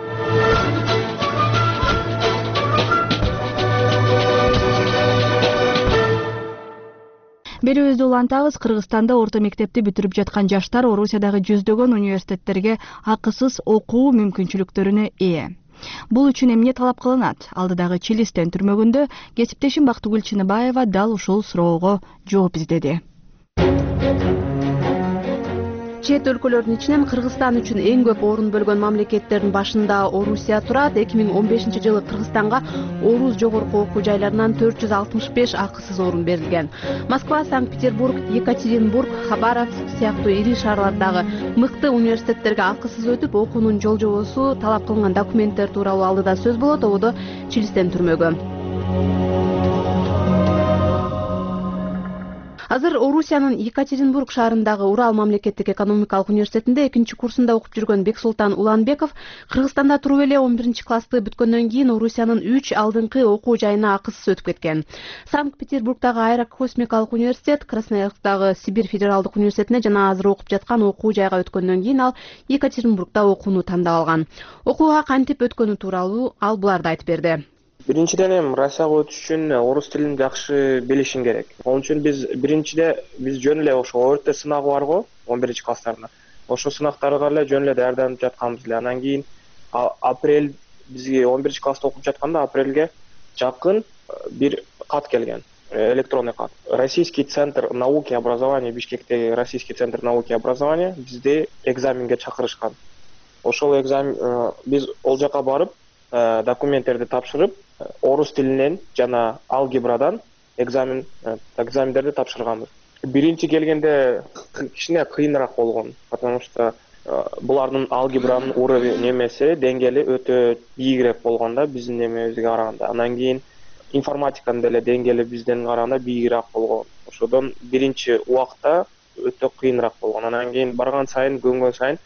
Берүүбүздү улантабыз. Кыргызстанда орто мектепти бүтүрүп жаткан жаштар Орусиядагы жүздөгөн университеттерге акысыз окуу мүмкүнчүлүктөрүнө ээ. Бул үчүн эмне талап кылынат? Алдыдагы Чилистен түрмөгүндө кесиптешим Бактыгүл Чыныбаева дал ушул суроого жооп издеди. Чет өлкөлөрдүн ичинен Кыргызстан үчүн эң көп орун бөлгөн мамлекеттердин башында Орусия турат. эки миң он бешинчи жылы Кыргызстанга Орус жогорку окуу жайларынан төрт жүз алтымыш беш акысыз орун берилген. Москва, Санкт-Петербург, Екатеринбург, Хабаровск сыяктуу ири шаарлардагы мыкты университеттерге акысыз өтүп, окуунун жол-жобосу, талап кылынган документтер тууралуу алдыда сөз болот. Ободо Чилистен түрмөгү. Азыр Орусиянын Екатеринбург шаарындагы Урал мамлекеттик экономикалык университетинде экинчи курсунда окуп жүргөн Бексултан Уланбеков Кыргызстанда туруп эле он биринчи классты бүткөндөн кийин Орусиянын үч алдыңкы окуу жайына акысыз өтүп кеткен. Санкт-Петербургдагы Аэрокосмикалык университет, Красноярсктагы Сибирь федералдык университетине жана азыр окуп жаткан окуу жайга өткөндөн кийин ал Екатеринбургда окууну тандап алган. Окууга кантип өткөнү тууралуу ал буларды айтып берди. Биринчиден эми Россияга өтүш үчүн орус тилин жакшы билишиң керек. Onun үчүн биз биринчиде биз жөн эле ошо о эр тэ сынагы бар го, он биринчи класстарына. Ошо сынактарга эле жөн эле даярданып жатканбыз эле. Андан кийин апрель бизге он биринчи класста окуп жатканда апрелге жакын бир кат келген. Электронный кат. Российский центр науки и образования, Бишкектеги Российский центр науки и образования бизди экзаменге чакырышкан. Ошол экзамен биз ол жака барып документтерди тапшырып, орус тилинен жана алгебрадан экзамен экзамендерди тапшырганбыз. Биринчи келгенде кичине кыйыныраак болгон, потому что булардын алгебранын уровень немеси, деңгээли өтө бийигирээк болгон да биздин немебизге караганда. Андан кийин информатиканын деле деңгээли бизден караганда бийигирээк болгон. Ошодон биринчи убакта өтө кыйыныраак болгон. Андан кийин барган сайын, көнгөн сайын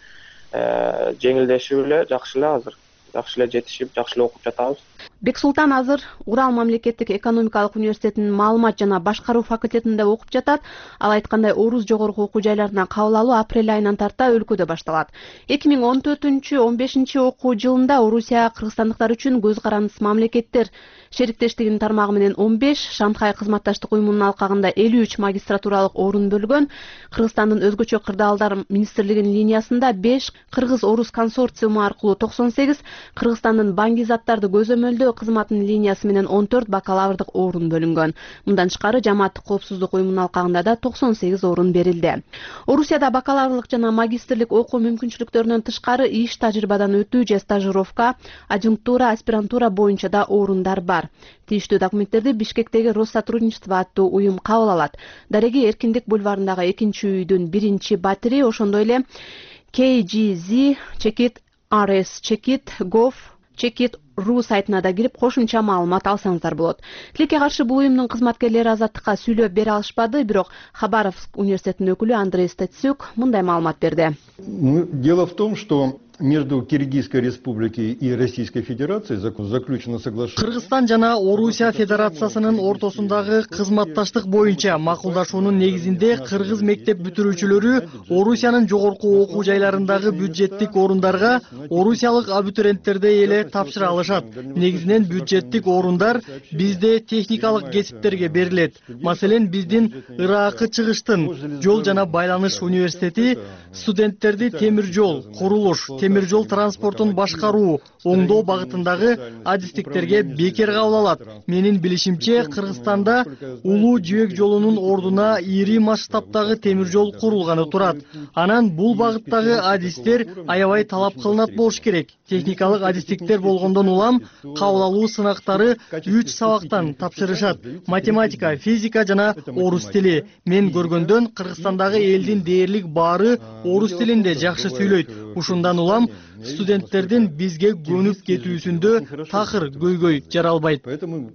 жеңилдешип эле, жакшы эле азыр. Жакшы эле жетишип, жакшы эле окуп жатабыз. Бексултан азыр Урал мамлекеттик экономикалык университетинин маалымат жана башкаруу факультетинде окуп жатат. Ал айткандай, орус жогорку окуу жайларына кабыл алуу апрель айынан тарта өлкөдө башталат. эки миң он төртүнчү он бешинчи окуу жылында Орусия кыргызстандыктар үчүн көз карандыс мамлекеттер шериктештигинин тармагы менен он беш, Шанхай кызматташтык уюмунун алкагында элүү үч магистратуралык орун бөлгөн. Кыргызстандын өзгөчө кырдаалдар министрлигинин линиясында беш, Кыргыз-Орус консорциуму аркылуу токсон сегиз, Кыргызстандын баңгизаттарды көзөмөлдөө кызматынын линиясы менен он төрт бакалаврдык орун бөлүнгөн. Мындан тышкары жамааттык коопсуздук уюмунун алкагында да токсон сегиз орун берилди. Орусияда бакалаврлык жана магистрлик окуу мүмкүнчүлүктөрүнөн тышкары иш тажрыйбадан өтүү же стажировка, адъюнктура, аспирантура боюнча да орундар бар. Тийиштүү документтерди Бишкектеги Россотрудничество аттуу уюм кабыл алат. Дареги Эркиндик бульварындагы экинчи үйдүн биринчи батири, ошондой эле кей джи зет чекит ар эс чекит гов чекит ру сайтына да кирип кошумча маалымат алсаңыздар болот. Тилекке каршы бул уюмдун кызматкерлери азаттыкка сүйлөп бере алышпады, бирок Хабаровск университетинин өкүлү Андрей Стецюк мындай маалымат берди. Дело в том, что между Киргизской республикой и Российской Федерацией заключено соглашение. Кыргызстан жана Орусия Федерациясынын ортосундагы кызматташтык боюнча макулдашуунун негизинде кыргыз мектеп бүтүрүүчүлөрү Орусиянын жогорку окуу жайларындагы бюджеттик орундарга орусиялык абитуриенттердей эле тапшыра алышат. Негизинен бюджеттик орундар бизде техникалык кесиптерге берилет. Маселен, биздин Ыракы чыгыштын жол жана байланыш университети студенттерди темир жол, курулуш, темир жол транспортун башкаруу, оңдоо багытындагы адистиктерге бекер кабыл алат. Менин билишимче, Кыргызстанда улуу жибек жолунун ордуна ири масштабтагы темир жол курулганы турат. Анан бул багыттагы адистер аябай талап кылынат болуш керек. Техникалык адистиктер болгондон улам кабыл алуу сынактары үч сабактан тапшырышат: математика, физика жана орус тили. Мен көргөндөн Кыргызстандагы элдин дээрлик баары орус тилинде жакшы сүйлөйт. Ушундан улам студенттердин бизге көнүп кетүүсүндө такыр көйгөй жаралбайт. Поэтому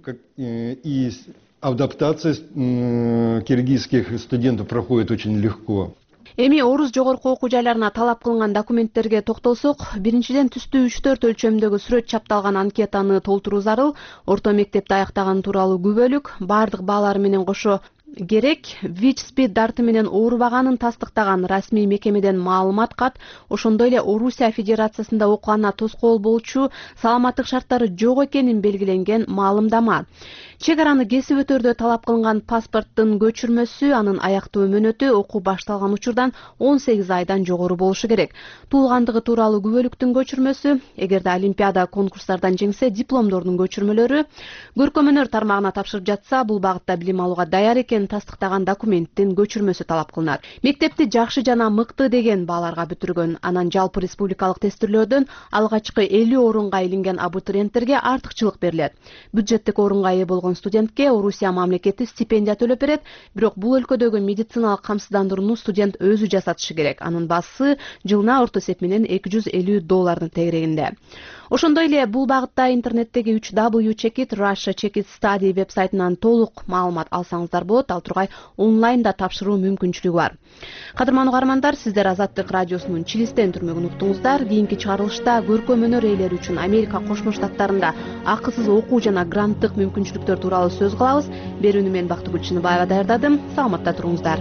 и адаптация киргизских студентов проходит очень легко. Эми орус жогорку окуу жайларына талап кылынган документтерге токтолсок, биринчиден түстүү үч төрт өлчөмдөгү сүрөт чапталган анкетаны толтуруу зарыл. Орто мектепти аяктаган тууралуу күбөлүк баардык баалар менен кошо керек, ВИЧ-СПИД дарты менен оорубаганын тастыктаган расмий мекемеден маалымат кат, ошондой эле Орусия Федерациясында окуганына тоскоол болчу, саламаттык шарттары жок экенин белгиленген маалымдама. Чек араны кесип өтөрдө талап кылынган паспорттун көчүрмөсү, анын аяктуу мөөнөтү окуу башталган учурдан он сегиз айдан жогору болушу керек. Туулгандыгы тууралуу күбөлүктүн көчүрмөсү, эгерде олимпиада конкурстардан жеңсе, дипломдордун көчүрмөлөрү, көркөм өнөр тармагына тапшырып жатса, бул багытта билим алууга даяр экенин тастыктаган документтин көчүрмөсү талап кылынат. Мектепти жакшы жана мыкты деген бааларга бүтүргөн, анан жалпы республикалык тестирлөөдөн алгачкы элүү орунга илинген абитуриенттерге артыкчылык берилет. Бюджеттик орунга ээ болгон студентке Орусия мамлекети стипендия төлөп берет, бирок бул өлкөдөгү медициналык камсыздандырууну студент өзү жасатышы керек. Анын баасы жылына орто эсеп менен эки жүз элүү доллардын тегерегинде. Ошондой эле бул багытта интернеттеги үч дабл ю чек ит Russia Check It Study вебсайтынан толук маалымат алсаңыздар болот. Ал тургай онлайнда тапшыруу мүмкүнчүлүгү бар. Кадырман угармандар, сиздер Азаттык радиосунун Чилистен түрмөгүн уктуңуздар. Кийинки чыгарылышта көркөм өнөр ээлери үчүн Америка Кошмо Штаттарында акысыз окуу жана гранттык мүмкүнчүлүктөр тууралуу сөз кылабыз. Берүүнү мен Бактыгүл Чыныбаева даярдадым. Саламатта туруңуздар.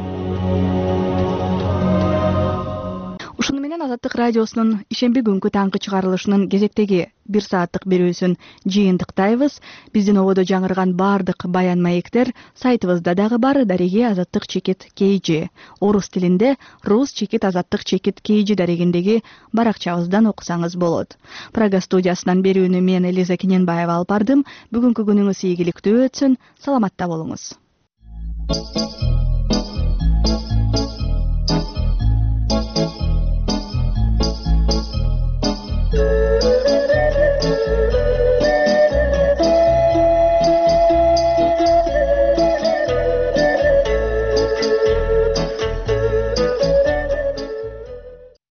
Ушуну менен Азаттык радиосунун ишемби күнкү таңкы чыгарылышынын кезектеги бир сааттык берүүсүн жыйынтыктайбыз. Биздин ободо жаңырган баардык баян маектер сайтыбызда дагы бар. Дареги Азаттык чекит kg. Орус тилинде Рус чекит Азаттык чекит kg дарегиндеги баракчабыздан окусаңыз болот. Прага студиясынан берүүнү мен Элиза Кененбаева алып бардым. Бүгүнкү күнүңүз ийгиликтүү өтсүн. Саламатта болуңуз.